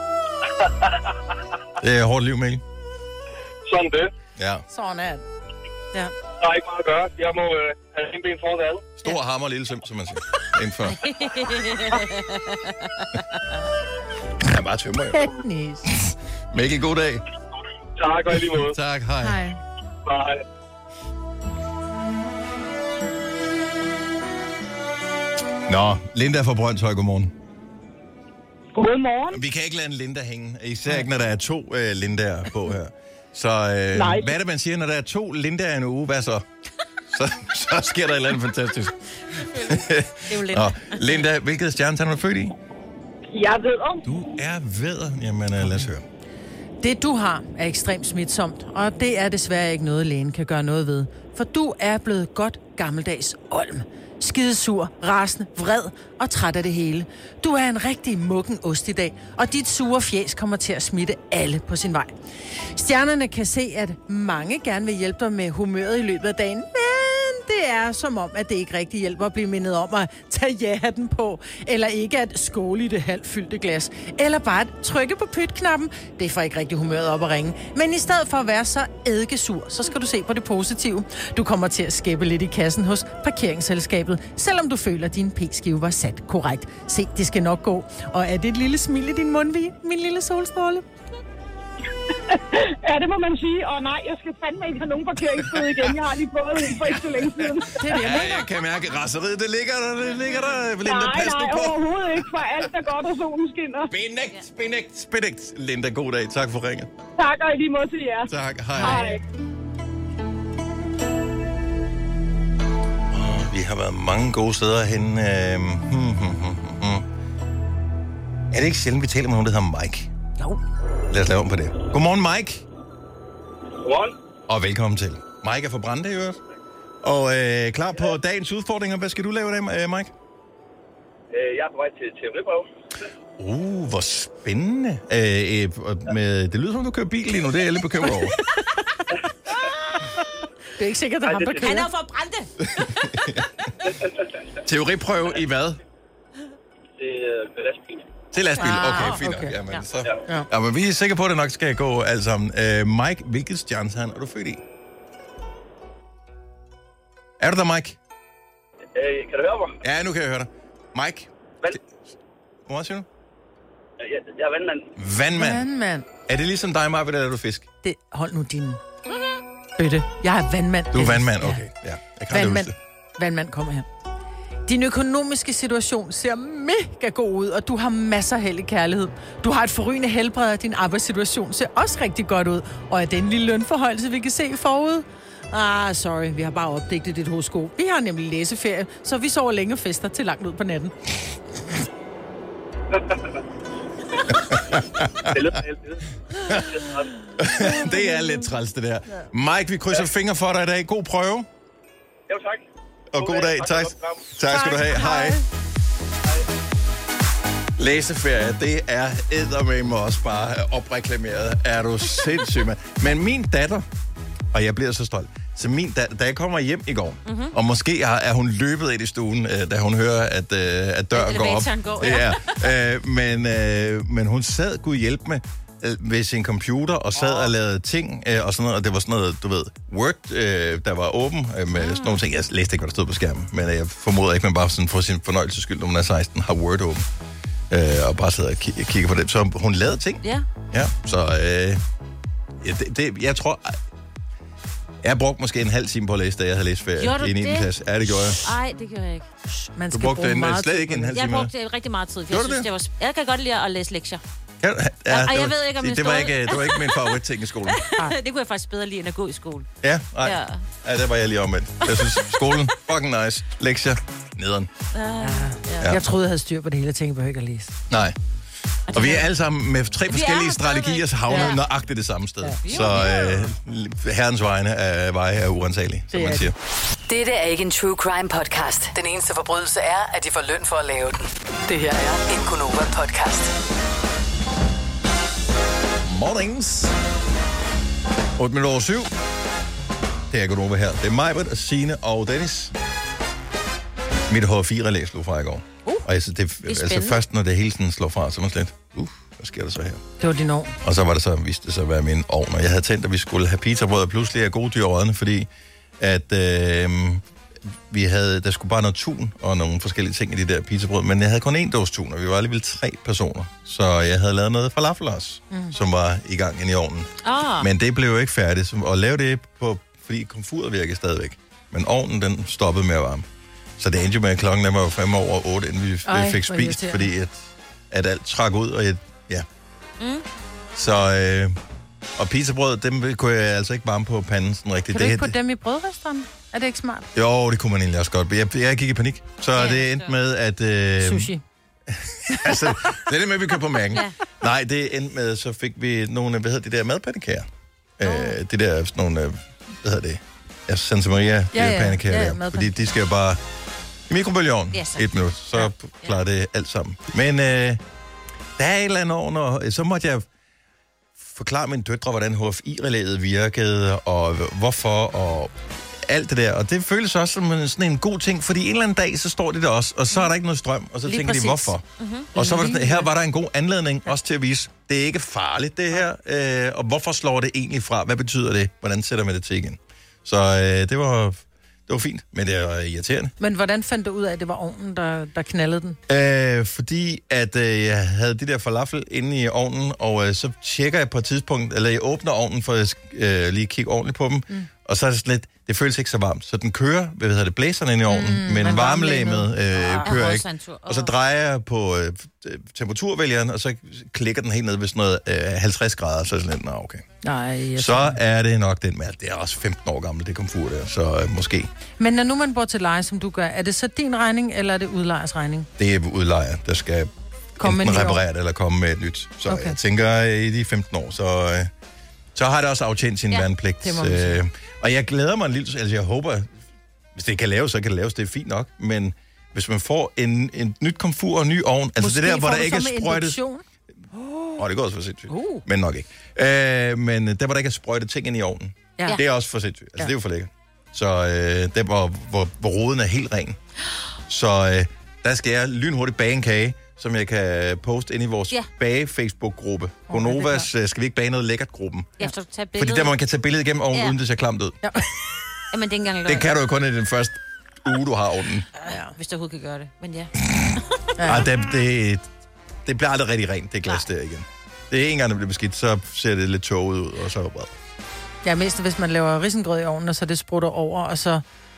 Speaker 1: Det er hårdt liv, Mikkel.
Speaker 5: Sådan det.
Speaker 1: Ja.
Speaker 3: Sådan er det. Ja.
Speaker 5: Der er ikke meget at gøre. Jeg må øh, have en ben foran det andet.
Speaker 1: Stor hammer og lille søm, som man siger. Indfor. Jeg er bare tømmer, jo.
Speaker 3: Teknisk.
Speaker 1: Mikkel, god dag.
Speaker 5: Tak, og i lige måde.
Speaker 1: Tak, hej.
Speaker 3: Hej.
Speaker 5: Hej.
Speaker 1: Nå, Linda fra Brøndshøj, godmorgen.
Speaker 6: Godmorgen.
Speaker 1: Vi kan ikke lade en Linda hænge, især ikke, når der er to øh, Lindaer på her. Så øh, hvad er det, man siger, når der er to Lindaer i en uge? Hvad så? Så, så sker der et eller andet fantastisk.
Speaker 2: Det er jo lidt.
Speaker 1: Nå, Linda, hvilket stjernetegn er du født i?
Speaker 6: Jeg ved om.
Speaker 1: Du er vædder. Jamen, øh, lad os høre.
Speaker 3: Det, du har, er ekstremt smitsomt, og det er desværre ikke noget, lægen kan gøre noget ved. For du er blevet godt gammeldags olm. Skidesur, rasende, vred og træt af det hele. Du er en rigtig muggen ost i dag, og dit sure fjes kommer til at smitte alle på sin vej. Stjernerne kan se, at mange gerne vil hjælpe dig med humøret i løbet af dagen, men det er som om, at det ikke rigtig hjælper at blive mindet om at tage ja-hatten på, eller ikke at skåle i det halvfyldte glas, eller bare at trykke på pytknappen. Det får ikke rigtig humøret op at ringe. Men i stedet for at være så eddikesur, så skal du se på det positive. Du kommer til at skæppe lidt i kassen hos parkeringsselskabet, selvom du føler, at din p-skive var sat korrekt. Se, det skal nok gå. Og er det et lille smil i din mundvige, min lille solstråle?
Speaker 6: Ja, det må man sige. Og nej, jeg skal fandme ikke have nogen parkeringsbøde igen. Jeg har lige prøvet det for ikke så længe siden.
Speaker 3: Det er det,
Speaker 1: Ja, jeg kan mærke raseriet. Det ligger der, det ligger der. Linda,
Speaker 6: Nej,
Speaker 1: pas nu
Speaker 6: nej,
Speaker 1: på.
Speaker 6: overhovedet ikke, for alt er godt, og solen skinner.
Speaker 1: Benægt, benægt, benægt. Linda, god dag. Tak for ringet.
Speaker 6: Tak, og i lige måde til jer.
Speaker 1: Tak, hej.
Speaker 6: Hej.
Speaker 1: Vi har været mange gode steder hen. Øhm, hmm, hmm, hmm, hmm. Er det ikke sjældent, vi taler med nogen, der hedder Mike?
Speaker 3: Jo.
Speaker 1: Lad os lave om på det. Godmorgen, Mike.
Speaker 5: Godmorgen.
Speaker 1: Og velkommen til. Mike er fra Brande, i øvrigt. Og øh, klar på dagens udfordringer. Hvad skal du lave i dag, øh, Mike?
Speaker 5: Øh, jeg er på vej til teoriprøve.
Speaker 1: Uh, hvor spændende. Øh, øh, med, det lyder som, du kører bil lige nu. Det er jeg lidt bekymret over.
Speaker 3: Det er ikke sikkert, at ham, der kører.
Speaker 2: Han er fra Brande.
Speaker 1: Teoriprøve i hvad?
Speaker 5: Det er lastbil.
Speaker 1: Til lastbil.
Speaker 3: Ah,
Speaker 1: Okay, fint.
Speaker 3: okay.
Speaker 1: Okay. Jamen,
Speaker 3: Ja.
Speaker 1: så.
Speaker 3: Ja.
Speaker 1: Ja, men vi er sikre på, at det nok skal gå alt sammen. Uh, Mike, hvilket stjernetegn er du født i? Er du der, Mike?
Speaker 5: Øh, kan du høre mig?
Speaker 1: Ja, nu kan jeg høre dig. Mike?
Speaker 5: Vand.
Speaker 1: Hvor meget siger du?
Speaker 5: Jeg, jeg er vandmand.
Speaker 1: Vandmand.
Speaker 3: Vandmand.
Speaker 1: Er det ligesom dig, Maja, eller er du fisk?
Speaker 3: Det, hold nu din bøtte. Jeg er vandmand.
Speaker 1: Du er vandmand, okay. Ja, jeg kan aldrig
Speaker 3: Vandmand.
Speaker 1: huske det.
Speaker 3: Vandmand, kommer her. Din økonomiske situation ser mega god ud, og du har masser af held i kærlighed. Du har et forrygende helbred, og din arbejdssituation ser også rigtig godt ud. Og er den lille lønforhøjelse, vi kan se forud? Ah, sorry, vi har bare opdigtet dit horoskop. Vi har nemlig læseferie, så vi sover længe fester til langt ud på natten.
Speaker 5: Det lyder helt det.
Speaker 1: Det er lidt træls, det der. Mike, vi krydser fingre for dig i dag. God prøve.
Speaker 5: Jo, tak.
Speaker 1: Og god dag. Tak, tak skal du have. Hej. Læseferie, det er eddermame også bare opreklameret. Er du sindssyg, mand. Men min datter, og jeg bliver så stolt, så min datter, da jeg kommer hjem i går, mm-hmm. og måske har, er hun løbet ind i stuen, øh, da hun hører, at, øh, at døren går op.
Speaker 2: Går, ja.
Speaker 1: Ja, øh, men, øh, men hun sad, gud hjælpe med, ved sin computer og sad oh. og lavede ting øh, og sådan noget, og det var sådan noget, du ved, Word, øh, der var åben øh, med mm. sådan nogle ting. Jeg læste ikke, hvad der stod på skærmen, men jeg formoder ikke, man bare sådan for sin fornøjelses skyld, når man er seksten, har Word åben øh, og bare sidder og k- kigger på det. Så hun lavede ting.
Speaker 2: Ja.
Speaker 1: Ja, så øh, ja, det, det, jeg tror... Jeg brugte måske en halv time på at læse, da jeg havde læst ferie i niende klasse. Ja, det gjorde jeg.
Speaker 2: Nej, det gjorde jeg ikke.
Speaker 3: Man
Speaker 1: Du
Speaker 3: skal
Speaker 1: brugte
Speaker 3: bruge
Speaker 1: en,
Speaker 3: meget
Speaker 1: slet
Speaker 3: tid
Speaker 1: ikke
Speaker 3: på
Speaker 1: en halv
Speaker 2: Jeg
Speaker 1: time.
Speaker 2: brugte rigtig meget tid, for jeg
Speaker 1: Gjorde du
Speaker 2: synes,
Speaker 1: det?
Speaker 2: det var... Jeg kan godt lide at læse lektier.
Speaker 1: Ja, ja,
Speaker 2: Og
Speaker 1: det
Speaker 2: jeg
Speaker 1: var-
Speaker 2: ved ikke, om jeg
Speaker 1: det, var
Speaker 2: stod-
Speaker 1: ikke, det var ikke min favoritting i skolen.
Speaker 2: Det kunne jeg faktisk bedre lide, end at gå i skole.
Speaker 1: Ja, nej.
Speaker 2: Ja.
Speaker 1: Ja, der var jeg lige omvendt. Jeg synes, skolen, fucking nice. Lektier, nederen.
Speaker 3: Ja. Jeg troede, jeg havde styr på det hele. Jeg tænkte, jeg behøver ikke at læse.
Speaker 1: Nej. Og vi er alle sammen med tre
Speaker 2: Vi
Speaker 1: forskellige
Speaker 2: er
Speaker 1: strategier, så havner
Speaker 2: Ja.
Speaker 1: nøjagtigt det samme sted.
Speaker 3: Ja.
Speaker 1: Så øh, herrens vegne er veje er uansagelige, som
Speaker 3: Det er
Speaker 1: man siger.
Speaker 7: Dette er ikke en true crime podcast. Den eneste forbrydelse er, at de får løn for at lave den. Det her er en Gonova podcast.
Speaker 1: Mornings. otte minutter over syv. Det er Gonova her. Det er Majbert, Signe og Dennis. Mit H fire-relæ slog fra i går.
Speaker 2: Uh,
Speaker 1: og jeg synes, det,
Speaker 2: er
Speaker 1: altså
Speaker 2: spændende.
Speaker 1: først når det hele sådan slår fra, så er man slet, uh, hvad sker der så her?
Speaker 3: Det var din år.
Speaker 1: Og så var det så, viste det sig at være min ovn, og jeg havde tænkt, at vi skulle have pizzabrød, og pludselig er gode dyr øjne, fordi at øh, vi havde, der skulle bare noget tun og nogle forskellige ting i de der pizzabrød, men jeg havde kun én dåse tun, og vi var alligevel tre personer, så jeg havde lavet noget falafel også, mm. som var i gang inde i ovnen.
Speaker 2: Ah.
Speaker 1: Men det blev jo ikke færdigt, så at lave det på, fordi komfuret virkede stadigvæk, men ovnen den stoppede med at varme. Så det endte jo med, at klokken den var fem over otte, inden vi
Speaker 3: Ej,
Speaker 1: fik
Speaker 3: hvor
Speaker 1: spist,
Speaker 3: irriterende.
Speaker 1: fordi at, at alt trak ud, og jeg, ja.
Speaker 2: Mm.
Speaker 1: Så, øh, og pizzabrød, dem kunne jeg altså ikke varme på panden sådan rigtigt.
Speaker 3: Kan du ikke
Speaker 1: det,
Speaker 3: putte dem i brødrestauranten? Er det ikke smart?
Speaker 1: Jo, det kunne man egentlig også godt. Jeg, jeg gik i panik. Så
Speaker 2: Ja,
Speaker 1: ja,
Speaker 2: det
Speaker 1: det
Speaker 2: er
Speaker 1: endte
Speaker 2: godt.
Speaker 1: med, at... Øh,
Speaker 3: Sushi.
Speaker 1: altså, det er det med, at vi kører på mærken.
Speaker 2: Ja.
Speaker 1: Nej, det endte med, så fik vi nogle, hvad hedder de der madpandekager. Oh. Øh, de der, sådan nogle, øh, hvad hedder det? Ja, Santa Maria, de
Speaker 3: Ja,
Speaker 1: der
Speaker 3: ja.
Speaker 1: pandekager
Speaker 3: Ja, ja,
Speaker 1: der. Fordi
Speaker 3: madpandekager.
Speaker 1: de skal jo bare i mikrobølgeovnen
Speaker 2: Ja, så.
Speaker 1: et minut, så
Speaker 3: Ja.
Speaker 1: klarer det alt sammen. Men øh, der er et eller andet år, når, så måtte jeg forklare mine døtre, hvordan H F I-relæet virkede, og hvorfor, og alt det der. Og det føles også som en- sådan en god ting, fordi en eller anden dag, så står de der også, og så er der ikke noget strøm, og så
Speaker 3: Lige
Speaker 1: tænker
Speaker 3: præcis.
Speaker 1: de, hvorfor? Mm-hmm. Og så var det sådan, her var der en god anledning også til at vise, det er ikke farligt det her, øh, og hvorfor slår det egentlig fra? Hvad betyder det? Hvordan sætter man det til igen? Så øh, det var... Det var fint, men det var irriterende.
Speaker 3: Men hvordan fandt du ud af, at det var ovnen, der, der knaldede den?
Speaker 1: Øh, fordi at øh, jeg havde de der falafel inde i ovnen, og øh, så tjekker jeg på et tidspunkt, eller jeg åbner ovnen for at øh, lige kigge ordentligt på dem, mm. og så er det sådan lidt, det føles ikke så varmt. Så den kører, hvad hedder det, blæseren inde i ovnen, mm, men,
Speaker 3: men
Speaker 1: varmelæmet øh,
Speaker 2: Ah,
Speaker 1: kører
Speaker 2: også
Speaker 1: ikke.
Speaker 2: en tur.
Speaker 1: Og så
Speaker 2: Åh.
Speaker 1: drejer jeg på øh, temperaturvælgeren, og så klikker den helt ned ved sådan noget øh, halvtreds grader, så er det sådan lidt, nå okay.
Speaker 3: Nej, jeg
Speaker 1: Så er det nok den med, det er også femten år gammel, det komfur der, så øh, måske.
Speaker 3: Men når nu man bor til leje, som du gør, er det så din regning, eller er det udlejers regning?
Speaker 1: Det er udlejer, der skal
Speaker 3: Kom med
Speaker 1: enten
Speaker 3: en ny
Speaker 1: reparere det, eller komme med et nyt. Så okay.
Speaker 3: Okay.
Speaker 1: jeg tænker, øh, i de femten år, så, øh, så har det også aftjent sin
Speaker 2: Ja,
Speaker 1: ja, værnepligt.
Speaker 3: det må man sige.
Speaker 1: Øh, og jeg glæder mig en lille... Altså, jeg håber, hvis det kan laves, så kan det laves. Det er fint nok. Men hvis man får en, en nyt komfur og en ny ovn... Altså
Speaker 3: Måske
Speaker 1: det der, hvor
Speaker 3: får
Speaker 1: der
Speaker 3: du
Speaker 1: ikke er
Speaker 3: så med
Speaker 1: sprøjtet...
Speaker 3: induktion?
Speaker 1: Åh, oh, det går også for sindssygt.
Speaker 3: Uh.
Speaker 1: Men nok ikke. Øh, men der, hvor der ikke er sprøjtet ting ind i ovnen,
Speaker 3: Ja.
Speaker 1: det er også for sindssygt. Altså,
Speaker 3: Ja.
Speaker 1: det er jo for lækkert. Så øh, der, hvor, hvor, hvor roden er helt ren. Så øh, der skal jeg lynhurtigt bage en kage, som jeg kan poste ind i vores
Speaker 2: Ja.
Speaker 1: ja. bage-Facebook-gruppe.
Speaker 3: Oh, det er
Speaker 1: Gonovas, øh, skal vi ikke bage noget lækkert-gruppen?
Speaker 2: Ja, så du tager
Speaker 1: Fordi
Speaker 2: billedet.
Speaker 1: der, hvor man kan tage billedet igennem ovnen,
Speaker 2: Ja.
Speaker 1: ja. uden det ser klamt ud.
Speaker 3: Ja.
Speaker 2: Jamen, det er ikke engang løgn.
Speaker 1: Det kan du jo kun i den første uge, du har ovnen.
Speaker 2: Ja, hvis du overhovedet kan gøre det. Men ja.
Speaker 1: Ja. Det, det, det bliver aldrig rigtig rent, det glas der igen. Det er en gang, det bliver beskidt, så ser det lidt tåget ud, og så er det bred.
Speaker 3: Ja, mest hvis man laver risengrød i ovnen, og så det sprutter over, og så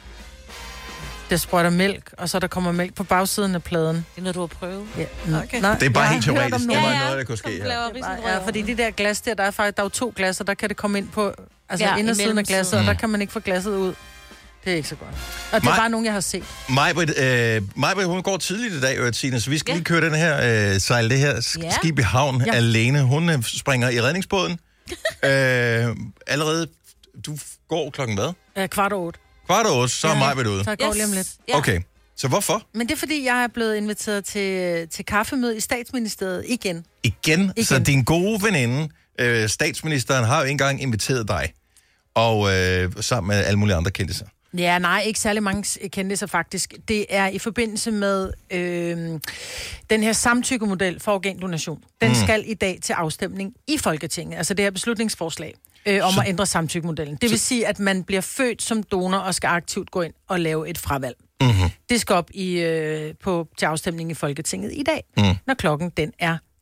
Speaker 3: det sprøjter mælk, og så der kommer mælk på bagsiden af pladen.
Speaker 2: Det er noget, du har prøvet.
Speaker 3: Ja.
Speaker 2: Okay.
Speaker 3: Nej,
Speaker 1: Det er bare
Speaker 3: jeg
Speaker 1: helt
Speaker 3: har hørt om
Speaker 1: teoretisk. Det
Speaker 3: nogen-
Speaker 1: var noget, der kunne ske
Speaker 2: som
Speaker 1: her.
Speaker 2: laver
Speaker 3: Det er bare-
Speaker 2: risengrød
Speaker 3: Ja, fordi de der glas der, der er faktisk der er jo to glas, og der kan det komme ind på, altså
Speaker 2: Ja,
Speaker 3: ja,
Speaker 2: i
Speaker 3: indersiden af
Speaker 2: mellemsiden.
Speaker 3: glasset, og der
Speaker 1: Mm.
Speaker 3: kan man ikke få glasset ud. Det er ikke så godt. Og det er
Speaker 1: Maj-
Speaker 3: bare nogen, jeg har set.
Speaker 1: Majbrit, øh, Majbrit, hun går tidligt i dag, Tine, så vi skal
Speaker 2: Ja.
Speaker 1: lige køre den her, øh, sejle det her sk-
Speaker 2: Ja.
Speaker 1: skib i havn
Speaker 3: Ja.
Speaker 1: ja. alene. Hun øh, springer i redningsbåden. øh, allerede, du går klokken hvad?
Speaker 3: Øh, kvart over otte.
Speaker 1: Kvart over otte, så er
Speaker 3: Ja,
Speaker 1: Majbrit ude.
Speaker 3: Så jeg går lige om lidt.
Speaker 2: Ja.
Speaker 1: Okay, så hvorfor?
Speaker 3: Men det er fordi, jeg er blevet inviteret til, til kaffemøde i statsministeriet igen.
Speaker 1: Igen, Igen. så
Speaker 3: Igen.
Speaker 1: din gode veninde, øh, statsministeren, har jo engang inviteret dig, og øh, sammen med alle mulige andre kendte sig.
Speaker 3: Ja, nej, ikke særlig mange kendte sig faktisk. Det er i forbindelse med øh, den her samtykkemodel for organdonation. Den mm. skal i dag til afstemning i Folketinget. Altså det her beslutningsforslag øh, om
Speaker 1: Så-
Speaker 3: at ændre samtykkemodellen. Det vil sige, at man bliver født som donor og skal aktivt gå ind og lave et fravalg.
Speaker 1: Mm-hmm.
Speaker 3: Det skal op i, øh, på, til afstemning i Folketinget i dag,
Speaker 1: Mm.
Speaker 3: når klokken den er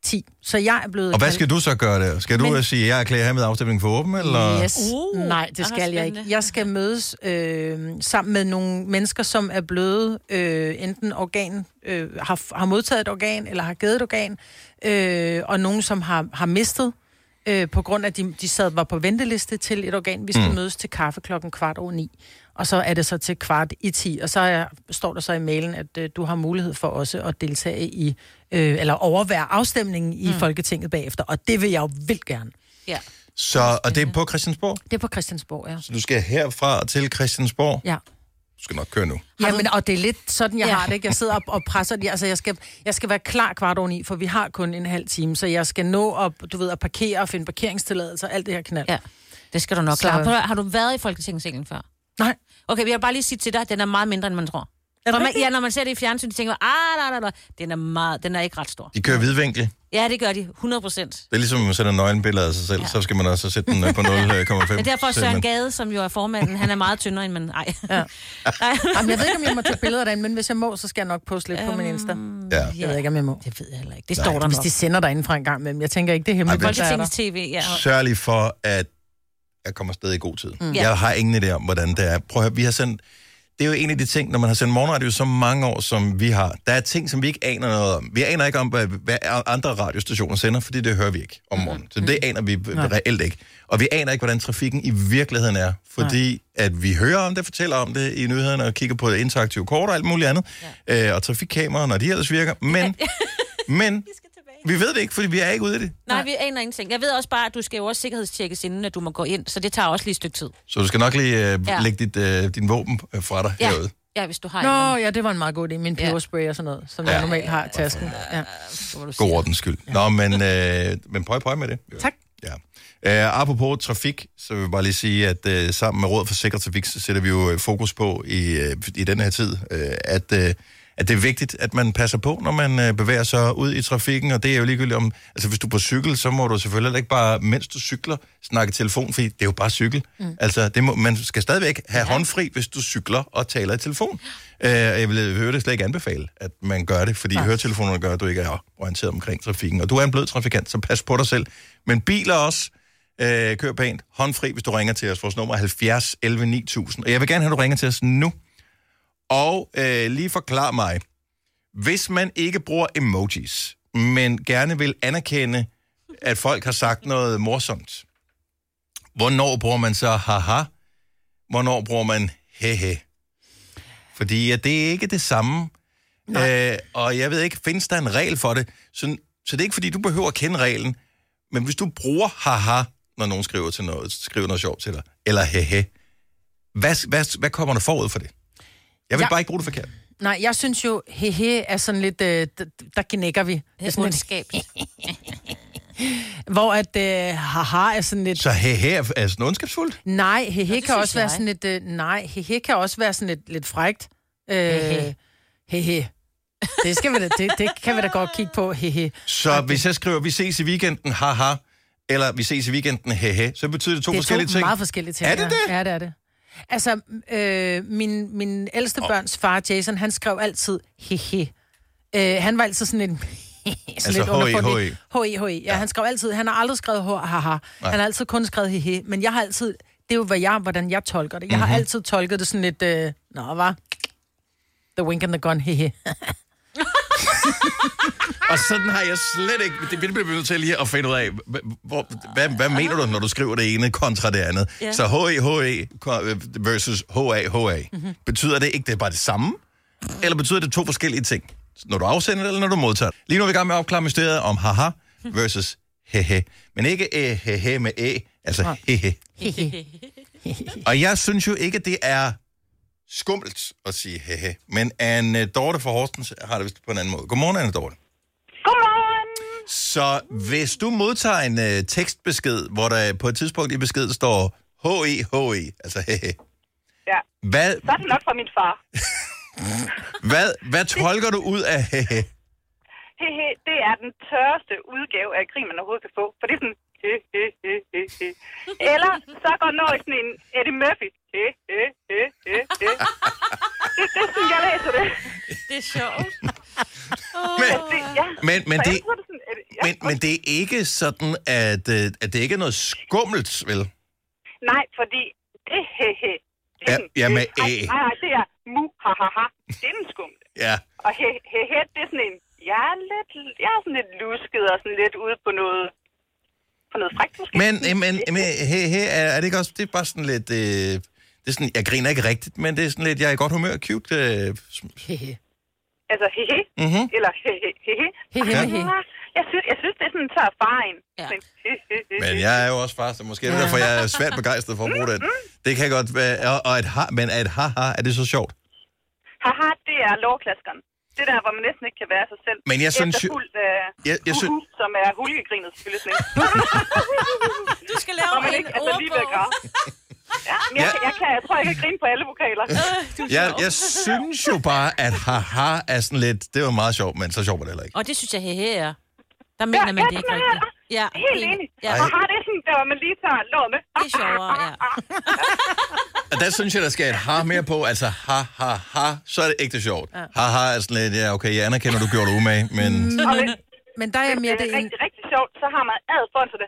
Speaker 3: ti. Så jeg er blevet...
Speaker 1: Og hvad
Speaker 3: kaldt-
Speaker 1: skal du så gøre der? Skal du
Speaker 3: Men-
Speaker 1: Men... sige, at jeg erklærer her med afstemningen for åben, eller?
Speaker 3: Yes.
Speaker 2: Uh,
Speaker 3: Nej, det
Speaker 2: aha,
Speaker 3: skal jeg ikke.
Speaker 2: spændende.
Speaker 3: Jeg skal mødes øh, sammen med nogle mennesker, som er blevet øh, enten organ, øh, har, har modtaget et organ, eller har givet et organ, øh, og nogen, som har, har mistet, øh, på grund af, at de, de sad, var på venteliste til et organ. Vi skal mm. mødes til kaffe klokken kvart over ni. Og så er det så til kvart i ti. Og så er, står der så i mailen, at øh, du har mulighed for også at deltage i, øh, eller overvære afstemningen i mm. Folketinget bagefter. Og det vil jeg jo vildt gerne.
Speaker 2: Ja.
Speaker 1: Så, og det er på Christiansborg?
Speaker 3: Det er på Christiansborg, ja.
Speaker 1: Så du skal herfra til Christiansborg?
Speaker 3: Ja.
Speaker 1: Du skal nok køre nu.
Speaker 3: Jamen, og det er lidt sådan, jeg
Speaker 2: Ja.
Speaker 3: ja. har det, ikke? Jeg sidder op og presser det. Altså, jeg skal, jeg skal være klar kvart over ni, for vi har kun en halv time, så jeg skal nå at, du ved, at parkere og finde parkeringstilladelser, alt det her knald.
Speaker 2: Ja, det skal du nok
Speaker 3: Så-
Speaker 2: klare. Prøv at- Har du været i Folketingssalen før?
Speaker 3: Nej.
Speaker 2: Okay, jeg vil bare lige sige til dig, at den er meget mindre, end man tror.
Speaker 3: Er det
Speaker 2: Når man,
Speaker 3: rigtigt?
Speaker 2: ja, når man ser det i fjernsyn, så tænker man, ah, nej, nej, nej, den er meget, den er ikke ret stor.
Speaker 1: De kører hvidvinkel.
Speaker 2: Ja, det gør de, hundrede procent.
Speaker 1: Det er ligesom, at man sætter nøgenbilleder af sig selv, ja. Så skal man også sætte den øh, på nul komma fem.
Speaker 2: Men derfor Søren Gade, som jo er formanden, han er meget tyndere, end man... Ej.
Speaker 3: Ja.
Speaker 2: Nej.
Speaker 3: Jamen, jeg ved ikke, om jeg må tage billeder derinde, men hvis jeg må, så skal jeg nok poste lidt på min Insta.
Speaker 1: Ja.
Speaker 3: Jeg ved ikke, om jeg må.
Speaker 2: Det ved jeg heller ikke. Det
Speaker 1: Nej.
Speaker 2: står der
Speaker 3: Hvis
Speaker 2: nok.
Speaker 3: de sender derinde fra en gang imellem. Jeg tænker ikke, det er hemmeligt.
Speaker 1: Ej,
Speaker 3: hvem der er der.
Speaker 2: Folketingets T V, ja.
Speaker 1: Sørg lige for, at jeg kommer afsted i god tid. Mm.
Speaker 2: Ja.
Speaker 1: Jeg har ingen idé om, hvordan det er. Prøv at høre, vi har sendt... Det er jo en af de ting, når man har sendt morgenradio så mange år, som vi har. Der er ting, som vi ikke aner noget om. Vi aner ikke om, hvad, hvad andre radiostationer sender, fordi det hører vi ikke om morgenen. Så det aner vi
Speaker 3: Nej.
Speaker 1: reelt ikke. Og vi aner ikke, hvordan trafikken i virkeligheden er, fordi at vi hører om det, fortæller om det i nyhederne og kigger på interaktive kort og alt muligt andet. Ja. Øh, og trafikkameraer, når de ellers virker. Men, men vi ved det ikke, fordi vi er ikke ude i det.
Speaker 2: Nej, vi aner ingenting. Jeg ved også bare, at du skal jo også sikkerhedstjekkes, inden at du må gå ind, så det tager også lige et stykke tid.
Speaker 1: Så du skal nok lige øh,
Speaker 2: Ja.
Speaker 1: lægge dit, øh, din våben øh, fra dig
Speaker 2: Ja.
Speaker 1: herude.
Speaker 2: Ja, hvis du har
Speaker 3: Nå,
Speaker 2: en.
Speaker 3: ja, det var en meget god idé. Min peberspray og sådan noget, som jeg normalt har i tasken. Ja.
Speaker 1: God ordens skyld. Ja. Nå, men, øh, men prøv, prøv med det.
Speaker 3: Tak.
Speaker 1: Ja. Uh, apropos trafik, så vil jeg bare lige sige, at uh, sammen med Rådet for Sikker Trafik, så sætter vi jo uh, fokus på i, uh, i den her tid, uh, at, uh, at det er vigtigt, at man passer på, når man uh, bevæger sig ud i trafikken, og det er jo ligegyldigt om, altså hvis du er på cykel, så må du selvfølgelig ikke bare, mens du cykler, snakke telefon, fordi det er jo bare cykel. Mm. Altså, det må, man skal stadigvæk have ja. håndfri, hvis du cykler og taler i telefon. Uh, jeg vil høre det slet ikke anbefale, at man gør det, fordi ja. høretelefonerne gør, at du ikke er orienteret omkring trafikken, og du er en blød trafikant, så pas på dig selv. Men biler også, Øh, kør pænt, håndfri, hvis du ringer til os. Vores nummer er halvfjerds elleve ni tusind. Og jeg vil gerne have, at du ringer til os nu. Og øh, lige forklar mig. Hvis man ikke bruger emojis, men gerne vil anerkende, at folk har sagt noget morsomt, hvornår bruger man så haha? Hvornår bruger man hehe? Fordi ja, det er ikke det samme. Øh, og jeg ved ikke, findes der en regel for det? Så, så det er ikke, fordi du behøver at kende reglen. Men hvis du bruger haha, når nogen skriver, til noget, skriver noget sjovt til dig, eller hehe, hvad, hvad, hvad kommer der forud for det? Jeg vil
Speaker 3: Ja.
Speaker 1: bare ikke bruge det forkert.
Speaker 3: Nej, jeg synes jo, hehe er sådan lidt, øh, d- der knækker vi. Det
Speaker 2: Det
Speaker 3: er sådan lidt,
Speaker 2: ondskab.
Speaker 3: hvor at øh, haha er sådan lidt...
Speaker 1: Så hehe er, er sådan ondskabsfuldt?
Speaker 3: Nej, hehe
Speaker 2: det
Speaker 3: kan
Speaker 2: synes
Speaker 3: også være
Speaker 2: jeg.
Speaker 3: sådan lidt... Øh, nej, hehe kan også være sådan lidt, lidt frægt. Øh,
Speaker 2: Hehe.
Speaker 3: hehe. Det, skal vi da, det, det kan vi da godt kigge på, hehe.
Speaker 1: Så hvis jeg skriver, vi ses i weekenden, haha, eller vi ses i weekenden, hehe, så betyder det to
Speaker 3: Det er
Speaker 1: forskellige
Speaker 3: to
Speaker 1: ting.
Speaker 3: meget forskellige ting.
Speaker 1: Er det
Speaker 3: ja.
Speaker 1: det?
Speaker 3: Ja, det er det. Altså, øh, min, min ældste børns far, Jason, han skrev altid hehe. Øh, han var altid sådan en... sådan
Speaker 1: Altså
Speaker 3: lidt underfundig.
Speaker 1: H E, H E.
Speaker 3: H E, H E. Ja, han skrev altid... Han har aldrig skrevet h- haha. Han har altid kun skrevet hehe. Men jeg har altid... Det er jo, hvad jeg, hvordan jeg tolker det. Jeg har
Speaker 1: Mhm.
Speaker 3: altid tolket det sådan lidt... Øh, Nå, hvad? The wink and the gun, hehe.
Speaker 1: Og sådan har jeg slet ikke... Det bliver vi nødt til lige at finde ud af. Hvor, hvad, hvad mener du, når du skriver det ene kontra det andet?
Speaker 2: Ja.
Speaker 1: Så H E, H E versus H A, H A. Mm-hmm. Betyder det ikke, det er bare det samme? Eller betyder det to forskellige ting? Når du afsender det, eller når du modtager det? Lige nu er vi i gang med at opklare mysteriet om haha versus hehe. Men ikke æ, hehe med æ, altså hehe.
Speaker 3: Hehe.
Speaker 1: Og jeg synes jo ikke, det er skummelt at sige hehe. Men Anne Dorte fra Horsens har det vist på en anden måde. Godmorgen, Anne Dorte.
Speaker 6: Godmorgen!
Speaker 1: Så hvis du modtager en uh, tekstbesked, hvor der på et tidspunkt i beskeden står H E H E, altså hehe.
Speaker 6: Ja,
Speaker 1: Hvad,
Speaker 6: så er det nok fra min far.
Speaker 1: hvad, hvad tolker du ud af hehe?
Speaker 6: Hehe, det er den tørreste udgave af grin, man overhovedet kan få. For det er sådan... He, he, he, he, he. Eller så går noget i sådan en Eddie Murphy. He, he, he, he, he. Det, det er sådan, jeg læser det.
Speaker 2: Det er sjovt.
Speaker 1: Men,
Speaker 6: Det, ja.
Speaker 1: men, men
Speaker 6: Så
Speaker 1: det,
Speaker 6: jeg tror, det er sådan, Eddie- ja.
Speaker 1: men, men det er ikke sådan, at, øh, at det ikke er noget skummelt, vel?
Speaker 6: Nej, fordi det he-he.
Speaker 1: Ja, ja, med æ.
Speaker 6: Nej, nej, det er mu-ha-ha-ha. Det er den skumle.
Speaker 1: Ja.
Speaker 6: Og he-he, det er sådan en... Jeg er, lidt, jeg er sådan lidt lusket og sådan lidt ude på noget... På noget frækt, måske.
Speaker 1: Men, men, men he, he, er, er det ikke også... Det er bare sådan lidt... Øh, det er sådan, jeg griner ikke rigtigt, men det er sådan lidt... Jeg er i godt humør. Cute. Øh,
Speaker 3: Hehe.
Speaker 6: Altså he-he.
Speaker 1: mm-hmm.
Speaker 6: Eller he-he-he-he.
Speaker 3: He-he-he.
Speaker 6: Jeg synes, jeg synes, det er sådan en tør farin.
Speaker 2: Ja.
Speaker 1: Men jeg er jo også far, så måske er det derfor, jeg er svært begejstret for at bruge den. Det kan godt være... Og, og et ha, men et ha-ha, er det så sjovt?
Speaker 6: Haha, det er lovklaskeren. Det der, hvor man næsten ikke kan være sig selv.
Speaker 1: Men jeg synes jo...
Speaker 6: Efterfulgt af
Speaker 1: Jeg, jeg synes...
Speaker 6: uhu, som er hulkegrinet selvfølgelig sådan en.
Speaker 2: Du skal lave
Speaker 6: Hvor man
Speaker 2: en
Speaker 6: ikke altså lige ved at
Speaker 2: ordbog.
Speaker 6: Ja, men jeg, jeg, kan, jeg tror, jeg kan grine på alle vokaler.
Speaker 1: Jeg, jeg synes jo bare, at haha er sådan lidt... Det var meget sjovt, men så sjovt var det heller ikke.
Speaker 2: Og det synes jeg, hehe er. Der mener man
Speaker 6: ja,
Speaker 2: det ikke
Speaker 6: man
Speaker 2: rigtigt.
Speaker 6: er.
Speaker 2: Ja,
Speaker 6: Helt enig.
Speaker 2: Ja.
Speaker 6: Haha, det er sådan, der hvor man lige tager låret med.
Speaker 2: Det er sjovere, ja.
Speaker 1: Og der synes jeg, der skal et ha mere på. Altså ha, ha, ha. Så er det ægte sjovt. Ja. Ha, ha er sådan lidt... Ja, okay, jeg anerkender, du gjorde det umage, men...
Speaker 6: Og hvis,
Speaker 3: Men der er
Speaker 6: hvis
Speaker 3: mere
Speaker 6: det
Speaker 3: det
Speaker 6: er
Speaker 3: en...
Speaker 6: rigtig, rigtig sjovt, så har man ad foran sig det.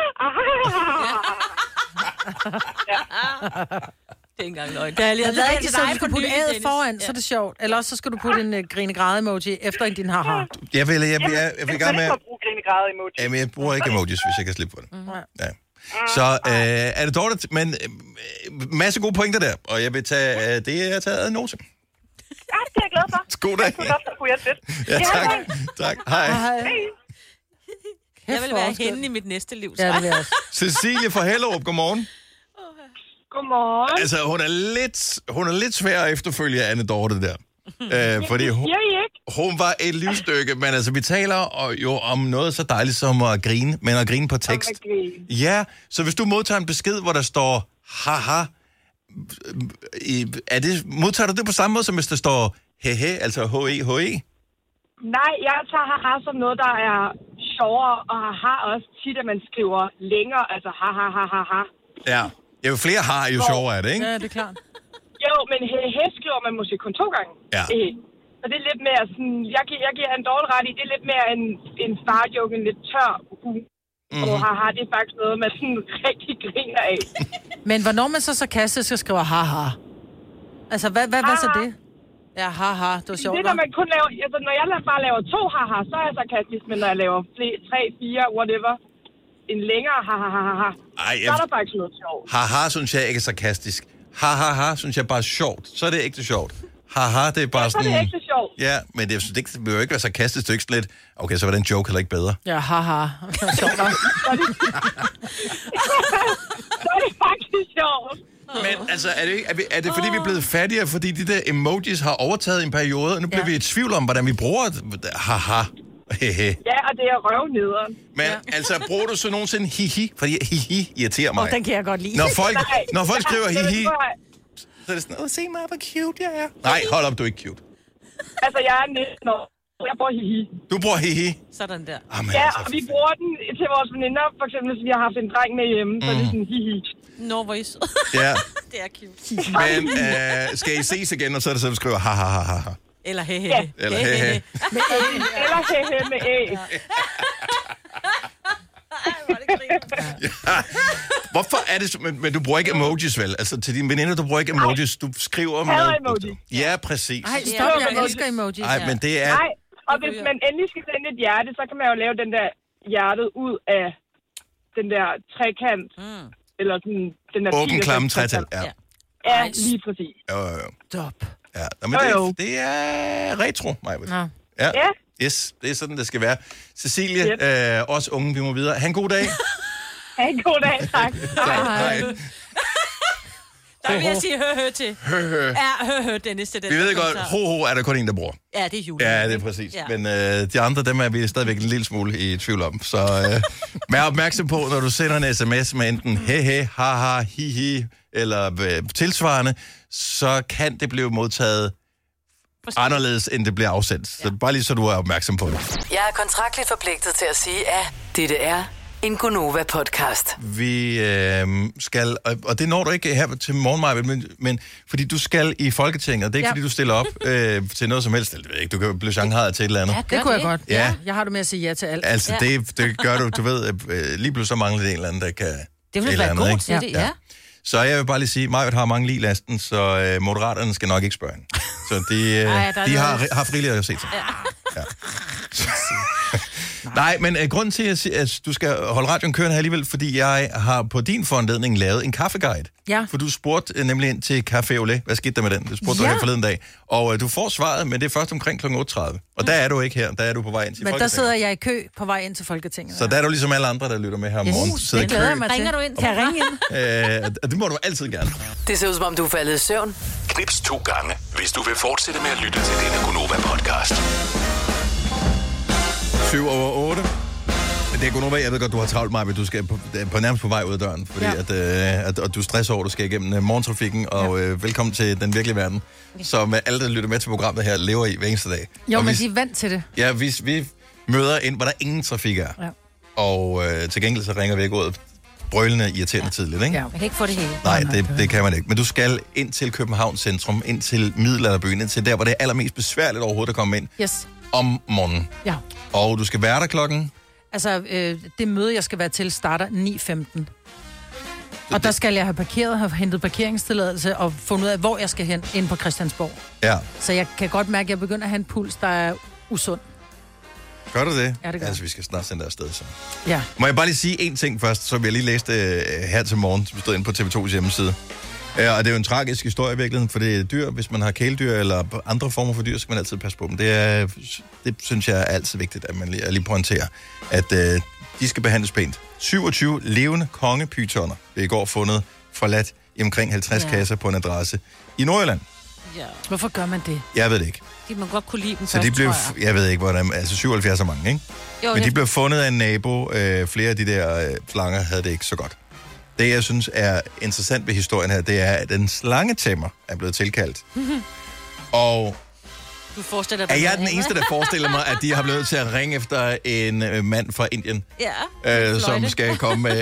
Speaker 2: Det er ikke engang løgn. Det er lige
Speaker 3: Jeg ved ikke, så du skal putte ædet
Speaker 2: Dennis.
Speaker 3: foran, så er det sjovt. Eller også så skal du putte en uh, grine-græde-emoji efter en din haha.
Speaker 1: Jeg vil, jeg, jeg, jeg, jeg vil gerne med...
Speaker 6: Man ikke må bruge grinegrad emoji.
Speaker 1: Jamen, jeg bruger ikke emojis, hvis jeg kan slippe for det. Ja. Så øh, er det dårligt, men øh, masse gode pointer der, og jeg vil tage, øh, det er taget ad note.
Speaker 6: Ja, det er jeg glad for.
Speaker 1: God dag.
Speaker 6: Jeg kunne godt kunne hjælpe lidt.
Speaker 1: Ja, tak. Tak. Hej.
Speaker 6: Hej.
Speaker 2: Jeg vil være henne i mit næste liv. Så.
Speaker 3: Ja, det vil jeg også.
Speaker 1: Cecilie fra Hellerup, godmorgen.
Speaker 6: Godmorgen.
Speaker 1: Altså, hun er lidt, hun er lidt svær at efterfølge Anne Dorte der. Øh, fordi hun,
Speaker 6: Jeg ikke.
Speaker 1: hun var et livsstykke, men altså, vi taler jo om noget så dejligt som at grine, men at grine på tekst. Ja, så hvis du modtager en besked, hvor der står haha, er det, modtager du det på samme måde, som hvis der står hehe, altså H-E-H-E?
Speaker 8: Nej, jeg tager haha som noget, der er sjovere, og haha også tit, at man skriver længere, altså haha, haha, haha.
Speaker 1: Ja, jo flere har, jo sjovere er det, ikke?
Speaker 3: Ja, det er klart.
Speaker 8: Jo, men hehe skriver man måske kun to gange.
Speaker 1: Ja.
Speaker 8: Eh. Så det er lidt mere sådan, jeg, gi- jeg giver en dårlig ret i, det er lidt mere en, en farjoke, en lidt tør uhu. Mm-hmm. Og haha, det er faktisk noget, man sådan rigtig griner af.
Speaker 3: Men hvornår man så sarkastisk skal skrive haha? Altså, hvad, hvad, hvad så det? Ja, haha, det var sjovt.
Speaker 8: Det er, når man kun laver, altså når jeg bare laver to haha, så er jeg sarkastisk, men når jeg laver flere, tre, fire, whatever, en længere haha, haha, haha,
Speaker 1: Ej,
Speaker 8: så er der faktisk noget sjovt.
Speaker 1: Haha, synes jeg ikke er sarkastisk. Ha-ha-ha, synes jeg bare er sjovt. Så er det ægte sjovt. Haha, det er bare
Speaker 8: Ja, så er
Speaker 1: sådan...
Speaker 8: det ægte sjovt.
Speaker 1: Ja, men det, det, det vil jo ikke være sarkastisk, det er ikke sådan lidt... Okay, så var den joke heller ikke bedre.
Speaker 3: Ja, haha. Det var sjovt nok.
Speaker 8: Så er det faktisk sjovt.
Speaker 1: Men altså, er det, ikke, er, vi, er det fordi, vi er blevet fattigere, fordi de der emojis har overtaget en periode, og nu bliver ja. vi i tvivl om, hvordan vi bruger det? Haha. Hehe.
Speaker 8: Ja, og det er røvnederen.
Speaker 1: Men ja. altså, bruger du så nogensinde hihi? Fordi hihi irriterer mig.
Speaker 3: Åh, den kan jeg godt lide.
Speaker 1: Når folk,
Speaker 8: Nej,
Speaker 1: når folk skriver
Speaker 8: jeg-
Speaker 1: hihi,
Speaker 8: jeg-
Speaker 1: så er det sådan, åh, se mig, hvor cute jeg er. Nej, hold op, du er ikke cute.
Speaker 8: Altså, jeg er nitten år. Jeg bruger hihi.
Speaker 1: Du bruger hihi.
Speaker 2: Sådan der.
Speaker 1: Jamen,
Speaker 8: Ja,
Speaker 1: altså,
Speaker 8: og vi bruger den til vores veninder. For eksempel, hvis vi har haft en dreng med hjemme, så er det sådan hihi.
Speaker 2: Nå, hvor I sød.
Speaker 1: ja,
Speaker 2: Det er cute.
Speaker 1: men øh, skal I ses igen, og så er det så, du skriver ha ha ha ha.
Speaker 2: Eller hehe.
Speaker 8: Ja.
Speaker 1: Eller hehe.
Speaker 8: Eller hehe med æg.
Speaker 1: Ja. Hvorfor er det så, men, men du bruger ikke emojis, vel? Altså til dine veninder, du bruger ikke emojis, du skriver med...
Speaker 8: Hader emoji.
Speaker 1: Ja, præcis.
Speaker 3: Ej, stop, jeg elsker emojis.
Speaker 1: Nej, men det er...
Speaker 8: Nej, og hvis man endelig skal sende et hjerte, så kan man jo lave den der hjertet ud af den der trekant. Mm. Eller sådan, den der...
Speaker 1: Åben, klamme trætal, ja.
Speaker 2: Ja.
Speaker 8: Ja, lige præcis.
Speaker 1: Jo, jo, jo.
Speaker 3: Stop.
Speaker 1: Ja, nå, men
Speaker 8: Jo, jo.
Speaker 1: det, det er retro, Maja.
Speaker 3: Nå.
Speaker 1: Ja.
Speaker 8: Ja.
Speaker 1: Yes, det er sådan, det skal være. Cecilie, øh, os unge, vi må videre. Ha' en god dag.
Speaker 8: Ha' en god dag, tak.
Speaker 1: Tak, hej.
Speaker 2: Der vil jeg sige hø-hø til.
Speaker 1: Hø-hø.
Speaker 2: Ja, hø-hø, Dennis. Til den
Speaker 1: Vi ved
Speaker 2: der
Speaker 1: godt,
Speaker 2: kommentar.
Speaker 1: ho-ho er der kun en, der bruger.
Speaker 2: Ja, det er jule.
Speaker 1: Ja, det er præcis.
Speaker 2: Ja.
Speaker 1: Men øh, de andre, dem er vi stadigvæk en lille smule i tvivl om. Så øh, vær opmærksom på, når du sender en sms med enten he-he, ha-ha, hi-hi, eller øh, tilsvarende, så kan det blive modtaget anderledes, end det bliver afsendt. Så bare lige så du er opmærksom på det.
Speaker 7: Jeg er kontraktligt forpligtet til at sige, at dette er En Gonova-podcast.
Speaker 1: Vi øh, skal, og, og det når du ikke her til morgen, men, men fordi du skal i Folketinget, og det er ikke
Speaker 3: Ja.
Speaker 1: fordi, du stiller op øh, til noget som helst. Eller, det ved jeg ikke, du kan blive shanghaiet til et eller andet.
Speaker 2: Ja,
Speaker 3: Det kunne jeg godt.
Speaker 1: Ja.
Speaker 3: Jeg har det med at sige ja til alt.
Speaker 1: Altså,
Speaker 2: Ja.
Speaker 1: det, det gør du, du ved, øh, lige pludselig så mangler det en eller anden, der kan...
Speaker 2: Det
Speaker 1: et
Speaker 2: vil
Speaker 1: eller
Speaker 2: være
Speaker 1: andet,
Speaker 2: god
Speaker 1: ikke?
Speaker 2: til det, ja.
Speaker 1: Så jeg vil bare lige sige, Majved har mange lige lasten, så øh, moderaterne skal nok ikke spørge hende. Så de, øh,
Speaker 2: Ej, der er
Speaker 1: de har,
Speaker 2: noget-
Speaker 1: har friligt at se til. Ja. Nej, men øh, grunden til, at, at du skal holde radioen kørende her alligevel, fordi jeg har på din foranledning lavet en kaffeguide.
Speaker 3: Ja.
Speaker 1: For du spurgte øh, nemlig ind til Café Olé. Hvad skete der med den? Det spurgte
Speaker 3: Ja.
Speaker 1: du her forleden dag. Og øh, du får svaret, men det er først omkring klokken otte tredive. Og der er du ikke her. Der er du på vej ind til
Speaker 3: Men der
Speaker 1: Folketinget.
Speaker 3: sidder jeg i kø på vej ind til Folketinget.
Speaker 1: Så der er du ligesom alle andre, der lytter med her om
Speaker 3: Yes.
Speaker 1: morgenen.
Speaker 3: Uh,
Speaker 1: Sidder i
Speaker 3: det glæder
Speaker 1: kø.
Speaker 3: jeg mig til.
Speaker 2: Ringer du ind?
Speaker 3: Kan jeg ringe ind?
Speaker 1: Øh, og det må du altid gerne.
Speaker 7: Det ser ud som om, du er faldet i søvn.
Speaker 4: Knips to gange, hvis du vil fortsætte med at lytte til denne Gonova-podcast.
Speaker 1: syv over otte. Det er Gunova, jeg ved godt, du har travlt mig, men du skal på, på nærmest på vej ud af døren, fordi
Speaker 3: Ja.
Speaker 1: at, øh, at, at du stresser over, at du skal igennem øh, morgentrafikken, og øh, velkommen til den virkelige verden, som øh, alle, der lytter med til programmet her, lever i hver eneste dag.
Speaker 3: Jo,
Speaker 1: og
Speaker 3: men
Speaker 1: vi,
Speaker 3: de er vant til det.
Speaker 1: ja, vi, vi møder ind, hvor der ingen trafik er,
Speaker 3: Ja.
Speaker 1: og øh, til gengæld så ringer vi ikke ud brølende irriterende ja. tidligt, ikke?
Speaker 3: Ja.
Speaker 2: Man kan ikke få det hele.
Speaker 1: Nej, det, det kan man ikke. Men du skal ind til Københavns centrum, ind til middelalderbyen, ind til der, hvor det er allermest besværligt overhovedet at komme ind
Speaker 3: Yes.
Speaker 1: om morgenen.
Speaker 3: Ja.
Speaker 1: Og du skal være der klokken...
Speaker 3: Altså, øh, det møde, jeg skal være til, starter ni femten. Og der skal jeg have parkeret, have hentet parkeringstilladelse og fundet ud af, hvor jeg skal hen ind på Christiansborg.
Speaker 1: Ja.
Speaker 3: Så jeg kan godt mærke, at jeg begynder at have en puls, der er usund.
Speaker 1: Gør du det?
Speaker 3: Ja, det gør
Speaker 1: Altså, vi skal snart sende dig afsted, så.
Speaker 3: Ja.
Speaker 1: Må jeg bare lige sige en ting først, som jeg lige læste øh, her til morgen, som stod inde på T V to's hjemmeside. Ja, og det er jo en tragisk historie i virkeligheden, for det er dyr. Hvis man har kæledyr eller andre former for dyr, så skal man altid passe på dem. Det, er, det synes jeg er altid vigtigt, at man lige, lige pointerer, at øh, de skal behandles pænt. syvogtyve levende kongepytoner blev i går fundet forladt i omkring halvtreds
Speaker 2: Ja.
Speaker 1: kasser på en adresse i Nordjylland.
Speaker 2: Ja.
Speaker 3: Hvorfor gør man det?
Speaker 1: Jeg ved det ikke.
Speaker 2: De må godt kunne lide dem
Speaker 1: Så
Speaker 2: først,
Speaker 1: de blev,
Speaker 2: tror jeg.
Speaker 1: jeg ved ikke, hvordan, altså syvoghalvfjerds er mange, ikke?
Speaker 2: Jo,
Speaker 1: Men
Speaker 2: det-
Speaker 1: de blev fundet af en nabo. Øh, flere af de der øh, slanger havde det ikke så godt. Det, jeg synes er interessant ved historien her, det er, at en slangetæmmer er blevet tilkaldt. Og
Speaker 2: Du forestiller dig
Speaker 1: er jeg
Speaker 2: noget
Speaker 1: den
Speaker 2: andet.
Speaker 1: eneste, der forestiller mig, at de har blevet til at ringe efter en øh, mand fra Indien,
Speaker 2: Ja.
Speaker 1: øh, som
Speaker 2: Fløjte.
Speaker 1: skal komme med...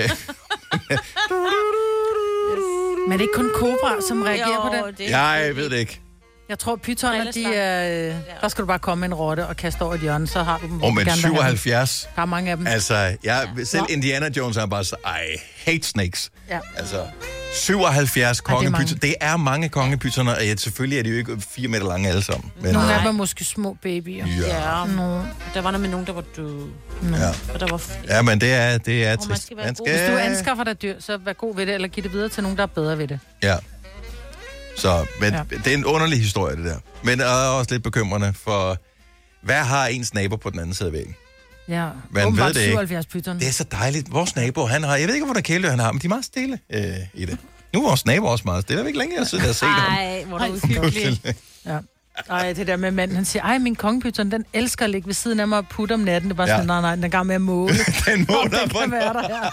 Speaker 3: Men er det ikke kun kobra, som reagerer
Speaker 2: Jo,
Speaker 3: på det?
Speaker 2: det-
Speaker 1: Jeg ved det ikke.
Speaker 3: Jeg tror, pytoner, de er... Øh, der skal du bare komme med en rotte og kaste over et hjørne, så har du dem. hvor
Speaker 1: Og
Speaker 3: du
Speaker 1: med
Speaker 3: gerne vil have dem.
Speaker 1: syvoghalvfjerds.
Speaker 3: Der er mange af dem.
Speaker 1: Altså, jeg, selv
Speaker 3: Nå.
Speaker 1: Indiana Jones er bare så, I hate snakes.
Speaker 3: Ja.
Speaker 1: Altså, syvoghalvfjerds
Speaker 3: mange.
Speaker 1: kongepytoner. Det er mange kongepytoner, og ja, selvfølgelig er de jo ikke fire meter lange alle sammen. Men,
Speaker 3: Nogle af
Speaker 2: Nej.
Speaker 3: dem er måske små babyer.
Speaker 1: ja.
Speaker 2: Ja.
Speaker 3: Nå.
Speaker 2: Der var noget med nogen, der var døde.
Speaker 1: Ja.
Speaker 2: Og der var...
Speaker 1: ja, men det er, det er
Speaker 2: man
Speaker 1: trist.
Speaker 2: skal være
Speaker 1: Man
Speaker 2: god.
Speaker 3: Hvis du anskaffer dig dyr, så vær god ved det, eller giv det videre til nogen, der er bedre ved det.
Speaker 1: Ja. Så, men
Speaker 3: Ja.
Speaker 1: ja. det er en underlig historie, det der. Men er også lidt bekymrende, for hvad har ens nabo på den anden side af væggen?
Speaker 3: Ja,
Speaker 1: Man
Speaker 3: åbenbart
Speaker 1: ved det ikke.
Speaker 3: syvoghalvfjerds pytoner.
Speaker 1: Det er så dejligt. Vores nabo, han har... Jeg ved ikke, hvor der kæledyr han har, men de er meget stille øh, i det. Nu er vores nabo også meget stille. Det er ikke længe, jeg sidder der og set ham.
Speaker 2: Ej, hvor er det uhyggeligt.
Speaker 3: Ja. Ej, det der med manden, han siger, ej, min kongepyton, den elsker at ligge ved siden af mig og putte om natten. Det er bare
Speaker 1: Ja.
Speaker 3: sådan, nej, nej, den er i gang med at måle.
Speaker 1: Den må
Speaker 3: Om
Speaker 1: der
Speaker 3: den
Speaker 1: på
Speaker 3: kan være der her.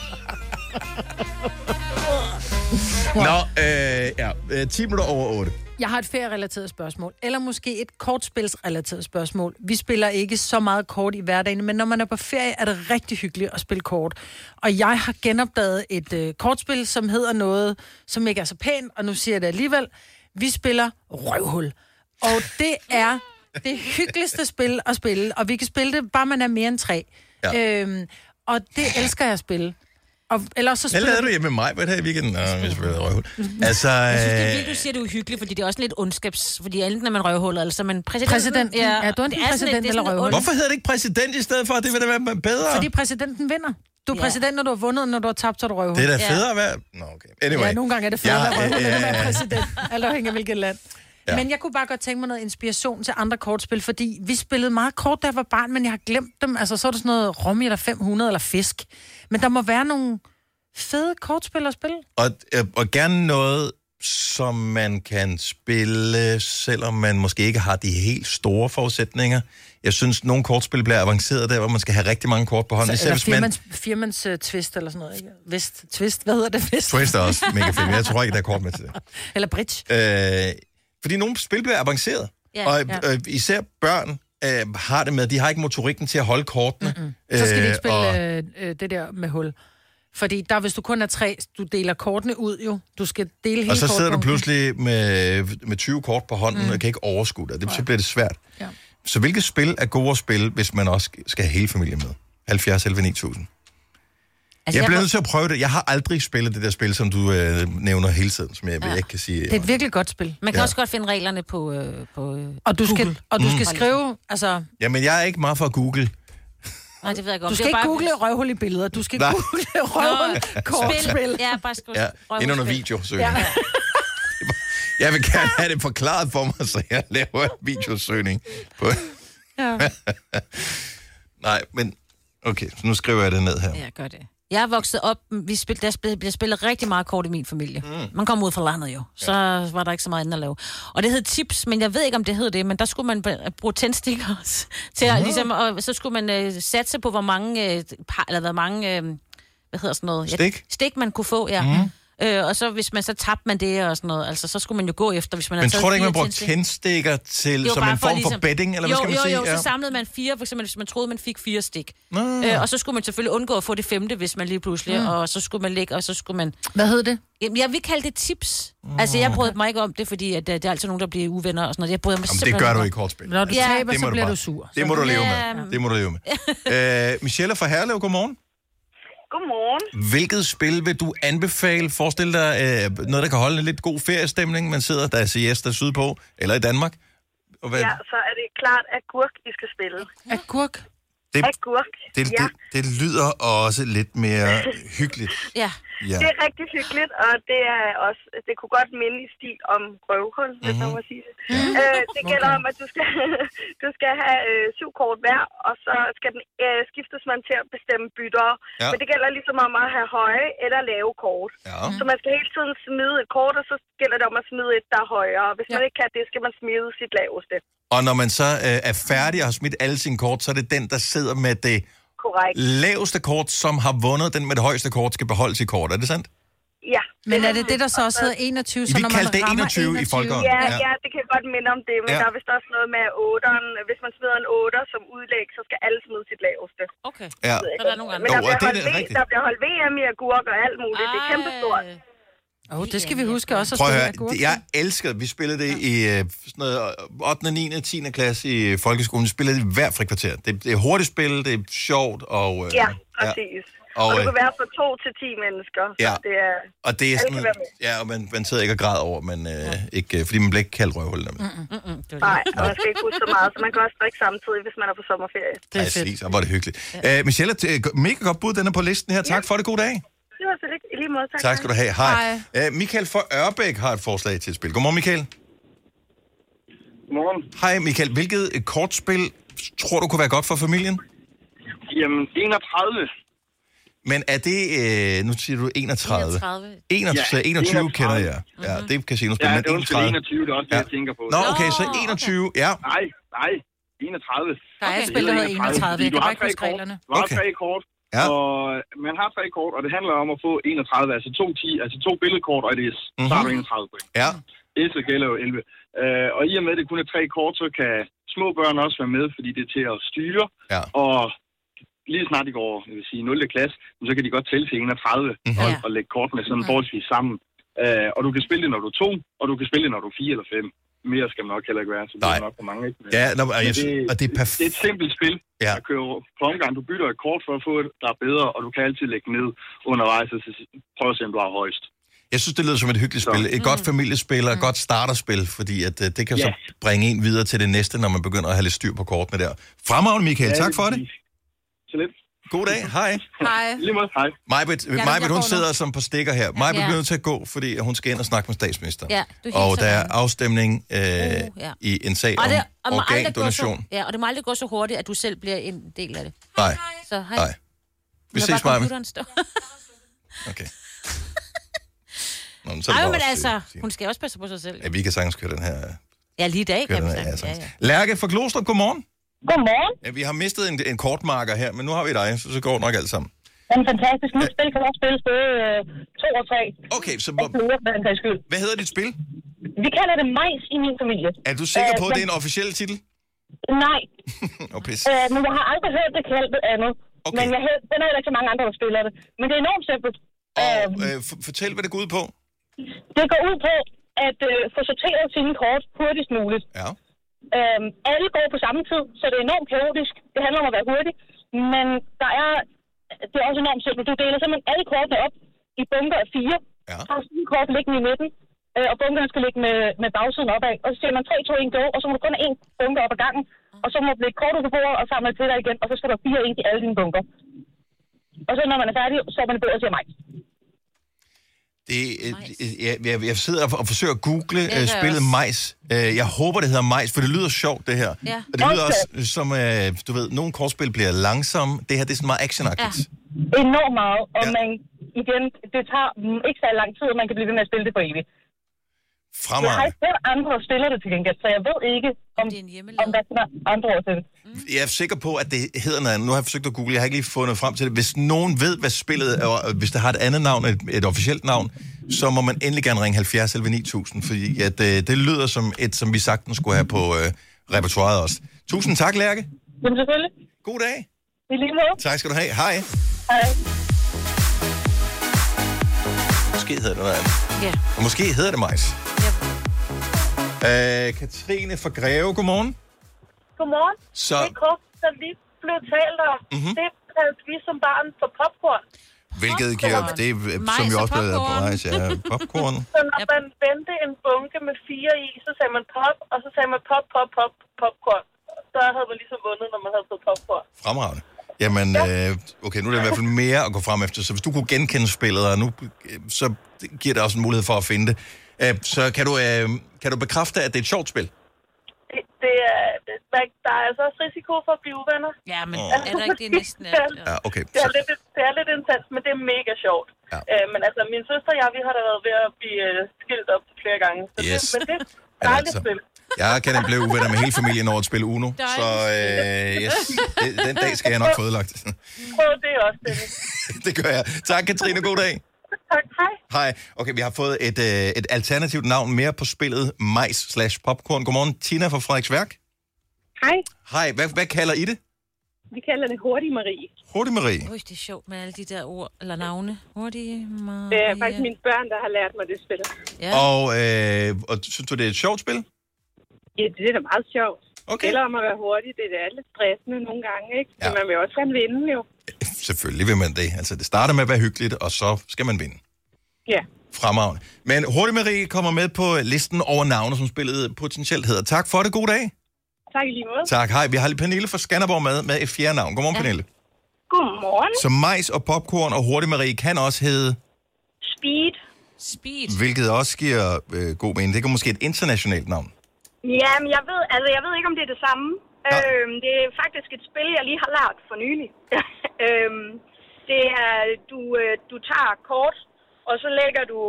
Speaker 1: Nå, øh, ja. Øh, ti minutter over otte.
Speaker 3: Jeg har et ferierelateret spørgsmål, eller måske et kortspilsrelateret spørgsmål. Vi spiller ikke så meget kort i hverdagen, men når man er på ferie, er det rigtig hyggeligt at spille kort. Og jeg har genopdaget et øh, kortspil, som hedder noget, som ikke er så pænt, og nu siger jeg det alligevel. Vi spiller røvhul. Og det er det hyggeligste spil at spille, og vi kan spille det, bare man er mere end tre.
Speaker 1: Ja.
Speaker 3: Øhm, og det elsker jeg at spille. Og, ellers så
Speaker 1: Hvad
Speaker 3: spiller
Speaker 1: lavede du
Speaker 3: vi...
Speaker 1: hjemme med mig? Hvad er det her i weekenden? Nå, vi spiller røvhul. Altså,
Speaker 2: Jeg synes, det er
Speaker 1: øh,
Speaker 2: vildt, du siger, det er uhyggeligt, fordi det er også lidt ondskabs... Fordi enten er man røvhuller, eller så er man præsident.
Speaker 3: Præsidenten. Ja, du er enten præsident eller røvhul.
Speaker 1: hvorfor hedder det ikke præsident i stedet for? Det vil da være bedre.
Speaker 3: Fordi præsidenten vinder. Du er
Speaker 2: Ja.
Speaker 3: præsident, når du har vundet, når du har tabt, så er du røvhul.
Speaker 1: Det er da
Speaker 2: Ja.
Speaker 1: federe at være... Nå, okay. Anyway.
Speaker 3: Ja, nogle gange er det fedt
Speaker 1: Ja,
Speaker 3: at være røvhul,
Speaker 1: øh,
Speaker 3: end at være
Speaker 1: øh,
Speaker 3: præsident. Alt afhængig af hvilket land.
Speaker 1: Ja.
Speaker 3: Men jeg kunne bare godt tænke mig noget inspiration til andre kortspil, fordi vi spillede meget kort, da jeg var barn, men jeg har glemt dem. Altså, så er det sådan noget rom eller fem hundrede eller fisk. Men der må være nogle fede kortspil at spille.
Speaker 1: Og, øh, og gerne noget, som man kan spille, selvom man måske ikke har de helt store forudsætninger. Jeg synes, nogle kortspil bliver avanceret der, hvor man skal have rigtig mange kort på hånden.
Speaker 3: Så,
Speaker 1: Især
Speaker 3: eller
Speaker 1: hvis man...
Speaker 3: firmans, firmans uh, twist eller sådan noget, ikke? Vest, twist, hvad hedder det? Vest?
Speaker 1: Twist er også mega fedt, men jeg tror ikke, der er kort med til det.
Speaker 3: Eller bridge.
Speaker 1: Øh, fordi nogle spil bliver avanceret.
Speaker 2: Ja,
Speaker 1: og
Speaker 3: ja.
Speaker 1: øh, især børn øh, har det med, de har ikke motorikken til at holde kortene.
Speaker 3: Mm-hmm. Så skal de ikke spille
Speaker 1: og...
Speaker 3: øh, øh, det der med hul. Fordi der, hvis du kun er tre, du deler kortene ud jo. Du skal dele hele
Speaker 1: Og så sidder du
Speaker 3: kortbunken.
Speaker 1: pludselig med, med tyve kort på hånden, mm. og kan ikke overskue det. det. Så bliver det svært. Ja. Så hvilke spil er gode at spille, hvis man også skal have hele familien med? halvfjerds elleve ni tusind. Altså, jeg bliver jeg... nødt til at prøve det. Jeg har aldrig spillet det der spil, som du øh, nævner hele tiden, som jeg, ja. jeg ikke kan sige.
Speaker 3: Det er et virkelig godt spil.
Speaker 2: Man kan
Speaker 1: ja.
Speaker 2: også godt finde reglerne på, øh, på øh,
Speaker 3: og du skal,
Speaker 2: Google.
Speaker 3: Og du
Speaker 1: mm.
Speaker 3: skal skrive, altså...
Speaker 1: Jamen, jeg er ikke meget for Google.
Speaker 2: Nej, det ved jeg godt.
Speaker 3: Du skal
Speaker 2: ikke
Speaker 3: bare...
Speaker 2: google
Speaker 3: røvhul i billeder. Du skal Nej. google røvhul kortspil.
Speaker 2: Ja, bare skrive
Speaker 1: ja.
Speaker 2: røvhul.
Speaker 1: Ind under videosøgning. Ja. Jeg vil gerne have det forklaret for mig, så jeg laver en videosøgning. På... Ja. Nej, men... Okay, så nu skriver jeg det ned her.
Speaker 2: Ja, gør det. Jeg er vokset op, vi spil, der spil, bliver spillet rigtig meget kort i min familie. Mm. Man kom ud fra landet jo, så ja. var der ikke så meget andet at lave. Og det hed tips, men jeg ved ikke, om det hed det, men der skulle man bruge tændstikker til at, mm. ligesom, og så skulle man øh, satse på, hvor mange, øh, par, eller hvor mange, øh, hvad hedder sådan noget?
Speaker 1: Stik?
Speaker 2: Ja, stik man kunne få, ja. Mm. Øh, og så hvis man så tabte man det og sådan noget, altså så skulle man jo gå efter, hvis man
Speaker 1: men
Speaker 2: havde
Speaker 1: tror du ikke, man bruger tændstikker til som en form for, ligesom, for betting, eller
Speaker 2: jo,
Speaker 1: hvad skal man
Speaker 2: jo,
Speaker 1: sige?
Speaker 2: Jo, jo,
Speaker 1: ja.
Speaker 2: så samlede man fire, for eksempel hvis man troede, man fik fire stik. Øh, og så skulle man selvfølgelig undgå at få det femte, hvis man lige pludselig, mm. og så skulle man lægge, og så skulle man...
Speaker 3: Hvad hed det?
Speaker 2: Jamen, jeg vil kalde det tips. Mm. Altså, jeg brød mig ikke om det, fordi at, det er altid nogen, der bliver uvenner og sådan noget. Jeg brød mig
Speaker 1: Jamen, det gør du i kortspil.
Speaker 3: Når du ja, taber, så bliver du sur.
Speaker 1: Det må du leve med. Det må du leve med. uh, Michelle fra Herlev, godmorgen.
Speaker 6: Godmorgen.
Speaker 1: Hvilket spil vil du anbefale? Forestil dig øh, noget, der kan holde en lidt god feriestemning. Man sidder der er siesta sydpå, eller i Danmark.
Speaker 6: Og hvad... Ja, så er det klart agurk, I skal spille.
Speaker 3: Agurk?
Speaker 1: Det,
Speaker 6: agurk,
Speaker 1: det,
Speaker 6: ja.
Speaker 1: det, det lyder også lidt mere hyggeligt.
Speaker 2: Ja.
Speaker 6: Ja. Det er rigtig hyggeligt, og det er også, det kunne godt minde i stil om røvhul, hvis mm-hmm. man må sige det. Ja. Øh, det gælder okay. om, at du skal, du skal have øh, syv kort hver, og så skal den øh, skiftes man til at bestemme bytter. Ja. Men det gælder ligesom om at have høje eller lave kort. Ja. Så man skal hele tiden smide et kort, og så gælder det om at smide et, der er højere. Hvis ja. man ikke kan det, skal man smide sit laveste. Og
Speaker 1: når man så øh, er færdig og har smidt alle sine kort, så er det den, der sidder med det
Speaker 6: korrekt.
Speaker 1: Laveste kort, som har vundet, den med det højeste kort, skal beholde sit kort. Er det sandt?
Speaker 6: Ja.
Speaker 3: Men er det det, der så også hedder enogtyve? Så
Speaker 1: vi
Speaker 3: når man
Speaker 1: kaldte det enogtyve i folkeånden.
Speaker 6: Ja, ja, ja, det kan godt minde om det, men ja. der er vist også noget med otteren. Hvis man smider en otter som udlæg, så skal alle smide sit laveste.
Speaker 2: Okay.
Speaker 1: Ja.
Speaker 2: Så der er nogle andre.
Speaker 6: Men der,
Speaker 1: oh,
Speaker 6: bliver
Speaker 1: det
Speaker 6: holdt v, der bliver holdt V M i agurk og alt muligt. Ej. Det er kæmpestort.
Speaker 3: Åh, oh, det skal vi huske også at
Speaker 1: Prøv at
Speaker 3: spille
Speaker 1: høre,
Speaker 3: agurk.
Speaker 1: jeg elsker, vi spillede det i uh, sådan noget ottende, niende, tiende klasse i folkeskolen. Vi spillede det hver frikvarter. Det, det er hurtigt spil, det er sjovt og... Uh,
Speaker 6: ja, præcis. Ja. Og, og det kan være fra to til ti mennesker.
Speaker 1: Ja,
Speaker 6: det er,
Speaker 1: og det er sådan... Ja, og man, man sidder ikke og græder over, men uh, ikke, fordi man bliver ikke kaldt røvhul. Mm, mm,
Speaker 6: mm, Nej, og man skal ikke huske så meget, så man kan også drikke samtidig, hvis man er på sommerferie.
Speaker 1: Det er fedt. Præcis, og hvor er det hyggeligt. Ja. Uh, Michelle, mega godt bud, den er på listen her. Tak ja. for det. God dag.
Speaker 6: Det var så lidt. I lige måde. Tak,
Speaker 1: tak skal du have. Hej. Hej. Uh, Michael fra Ørbæk har et forslag til et spil. Godmorgen, Michael.
Speaker 9: Godmorgen.
Speaker 1: Hej, Michael. Hvilket kortspil tror du kunne være godt for familien?
Speaker 9: Jamen, enogtredive.
Speaker 1: Men er det... Øh, nu siger du enogtredive.
Speaker 2: enogtredive.
Speaker 1: enogtyve, ja, enogtyve kender jeg. Ja, det er casinospil.
Speaker 9: Ja,
Speaker 1: men
Speaker 9: det er enogtredive. enogtyve, det er også det, ja. jeg tænker på.
Speaker 1: Nå, okay, så enogtyve, okay. ja.
Speaker 9: Nej, nej, enogtredive.
Speaker 3: Der er et spil, der hedder enogtredive. Jeg kan bare ikke huske reglerne.
Speaker 9: Du har tre kort, ja. og man har tre kort, og det handler om at få enogtredive, altså to, ti, altså to billedkort, og det er mm-hmm. så har du enogtredive point.
Speaker 1: Ja.
Speaker 9: Det så gælder jo elleve. Uh, og i og med, at det kun er tre kort, så kan små børn også være med, fordi det er til at styre.
Speaker 1: Ja.
Speaker 9: Og lige snart de går, jeg vil sige, nul klasse, så kan de godt tælle til enogtredive mm-hmm. og, og lægge kortene sådan mm-hmm. forholdsvis sammen. Uh, og du kan spille det, når du er to, og du kan spille det, når du er fire eller fem. Mere skal man nok heller ikke være, så det
Speaker 1: Nej.
Speaker 9: er nok for mange. Ikke?
Speaker 1: Ja, no, og, jeg,
Speaker 9: det,
Speaker 1: og det er perfekt.
Speaker 9: Det er et simpelt spil,
Speaker 1: ja.
Speaker 9: der kører på omgang. Du bytter et kort for at få et, der er bedre, og du kan altid lægge ned undervejs, og prøv at se, om du har højst. Jeg synes, det lyder som et hyggeligt så. spil. Et mm. godt familiespil og et mm. godt starterspil, fordi at, uh, det kan yeah. så bringe en videre til det næste, når man begynder at have lidt styr på kortene der. Fremragende, Michael. Ja, tak for det. Så lidt.
Speaker 1: God dag. Hej.
Speaker 3: Hej.
Speaker 9: Lige måde. Hej.
Speaker 1: Majbet, ja, Majbet hun sidder som på stikker her. Majbet bliver nødt til at gå, fordi hun skal ind og snakke med statsministeren.
Speaker 2: Ja,
Speaker 1: og der er afstemning øh, uh, ja. i en sag om
Speaker 2: og
Speaker 1: organdonation.
Speaker 2: Så, ja, og det må aldrig gå så hurtigt, at du selv bliver en del af det.
Speaker 1: Nej.
Speaker 2: Så hej.
Speaker 1: Nej. Vi ses, Majbet. Okay. Nå, men
Speaker 2: Ej, men altså, hun skal også passe på sig selv.
Speaker 1: Ja, vi kan sagtens køre den her...
Speaker 2: Ja, lige i dag kan vi
Speaker 1: sagtens. Ja, ja. Lærke fra Glostrup, godmorgen.
Speaker 6: Godmorgen.
Speaker 1: Ja, vi har mistet en, en kortmarker her, men nu har vi dig, så, så går det nok alt sammen.
Speaker 6: Den fantastisk. Nu spil kan også spilles både øh, to og tre.
Speaker 1: Okay, så... Hvor... Hvad hedder dit spil?
Speaker 6: Vi kalder det Majs i min familie.
Speaker 1: Er du sikker på, at det er en officiel titel?
Speaker 10: Nej.
Speaker 1: oh, pis.
Speaker 10: Øh, men jeg har aldrig hørt det kaldt andet. Okay. Men jeg kender heller ikke så mange andre, der spiller det. Men det er enormt simpelt.
Speaker 1: Og øh, f- fortæl, hvad det går ud på.
Speaker 10: Det går ud på at øh, få sorteret sine kort hurtigst muligt.
Speaker 1: Ja.
Speaker 10: Øhm, alle går på samme tid, så det er enormt kaotisk. Det handler om at være hurtig. Men der er, det er også enormt simpelt. Du deler simpelthen alle kortene op i bunker af fire.
Speaker 1: Ja.
Speaker 10: Så har fire kort liggende i midten. Øh, og bunkerne skal ligge med, med bagsiden opad. Og så siger man tre, to, en, go. Og så må du kun have en bunker op ad gangen. Og så må du lægge kortet på bordet og samle til dig igen. Og så skal der fire ind i alle dine bunker. Og så når man er færdig, så er man i bordet og siger mig.
Speaker 1: Det, jeg, jeg, jeg sidder og forsøger at google uh, spillet Majs. Uh, jeg håber, det hedder Majs, for det lyder sjovt, det her.
Speaker 10: Ja.
Speaker 1: Og det lyder også som, uh, du ved, nogle kortspil bliver langsomme. Det her, det er sådan meget actionagtigt.
Speaker 10: Ja. Enormt meget, og ja. man, igen, det tager ikke så lang tid, at man kan blive ved med at spille det for evigt.
Speaker 1: Fremad.
Speaker 10: Jeg har ikke hørt andre, der spiller det til gengæld, så jeg ved ikke, om, om der er andre ord til det.
Speaker 1: Jeg er sikker på, at det hedder noget andet. Nu har jeg forsøgt at google, jeg har ikke lige fundet frem til det. Hvis nogen ved, hvad spillet er, og hvis det har et andet navn, et, et officielt navn, så må man endelig gerne ringe halvfjerds elleve ni tusind, fordi at, øh, det lyder som et, som vi sagtens skulle have på øh, repertoiret også. Tusind tak, Lærke.
Speaker 10: Jamen selvfølgelig.
Speaker 1: God dag.
Speaker 10: I lige måde.
Speaker 1: Tak skal du have. Hej.
Speaker 10: Hej.
Speaker 1: Måske hedder det noget andet.
Speaker 2: Ja.
Speaker 1: Og måske hedder det Majs.
Speaker 2: Ja.
Speaker 1: Øh, Katrine fra Greve, godmorgen.
Speaker 11: Godmorgen.
Speaker 1: Så...
Speaker 11: Det kort, der lige blev talt om, mm-hmm. det kaldte vi som barn for popcorn.
Speaker 1: Hvilket giver, det er, som jo også blev på Majs, ja, popcorn.
Speaker 11: Så når man vendte en bunke med fire i, så sagde man pop, og så sagde man pop, pop, pop, popcorn. Der havde man ligesom vundet, når man havde fået popcorn.
Speaker 1: Fremragende. Jamen, ja. øh, okay, nu er det i hvert fald mere at gå frem efter. Så hvis du kunne genkende spillet, og nu, så giver det også en mulighed for at finde det. Øh, så kan du, øh, kan du bekræfte, at det er et sjovt spil?
Speaker 11: Det, det er, det, der er altså også risiko for at blive uvenner.
Speaker 2: Ja, men oh. er der ikke det næsten alt?
Speaker 1: Ja, okay.
Speaker 11: Det er lidt, det er lidt intens, men det er mega sjovt.
Speaker 1: Ja.
Speaker 11: Øh, men altså, min søster og jeg, vi har da været ved at blive uh, skilt op flere gange. Så
Speaker 1: yes.
Speaker 11: det, men det er dejligt
Speaker 1: altså,
Speaker 11: spil.
Speaker 1: Jeg kan ikke blive uvenner med hele familien over et spil Uno, så øh, yes, det, den dag skal jeg nok få ødelagt.
Speaker 11: Prøv det også, Dennis.
Speaker 1: Det gør jeg. Tak, Katrine. God dag.
Speaker 11: Tak, hej.
Speaker 1: Hej. Okay, vi har fået et, øh, et alternativt navn mere på spillet Majs slash popcorn. Godmorgen, Tina fra Frederiksværk.
Speaker 12: Hej.
Speaker 1: Hej, hvad, hvad kalder I det?
Speaker 12: Vi kalder det Hurtig Marie.
Speaker 1: Hurtig Marie.
Speaker 2: Ui, det er sjovt med alle de der ord, eller navne. Hurtig Marie.
Speaker 12: Det er faktisk mine børn, der har lært mig det spil.
Speaker 1: Ja. Og, øh, og synes du, det er et sjovt spil?
Speaker 12: Ja, det er da meget sjovt.
Speaker 1: Okay.
Speaker 12: Eller om at være hurtig, det er lidt stressende nogle gange, ikke? Ja. Men man vil også gerne vinde, jo.
Speaker 1: Selvfølgelig vil man det. Altså, det starter med at være hyggeligt, og så skal man vinde.
Speaker 12: Ja.
Speaker 1: Fremragende. Men Hurtig Marie kommer med på listen over navne, som spillet potentielt hedder. Tak for det. God dag.
Speaker 12: Tak i lige måde.
Speaker 1: Tak. Hej. Vi har lige Pernille fra Skanderborg med, med et fjerde navn. Godmorgen, ja. Pernille.
Speaker 12: Godmorgen.
Speaker 1: Så Majs og popcorn og Hurtig Marie kan også hedde...
Speaker 12: Speed.
Speaker 2: Speed.
Speaker 1: Hvilket også giver øh, god mening. Det er måske et internationalt navn.
Speaker 10: Ja, men jeg ved, altså, jeg ved ikke, om det er det samme. Øhm, det er faktisk et spil, jeg lige har lært for nylig. øhm, det er, du, øh, du tager kort, og så lægger du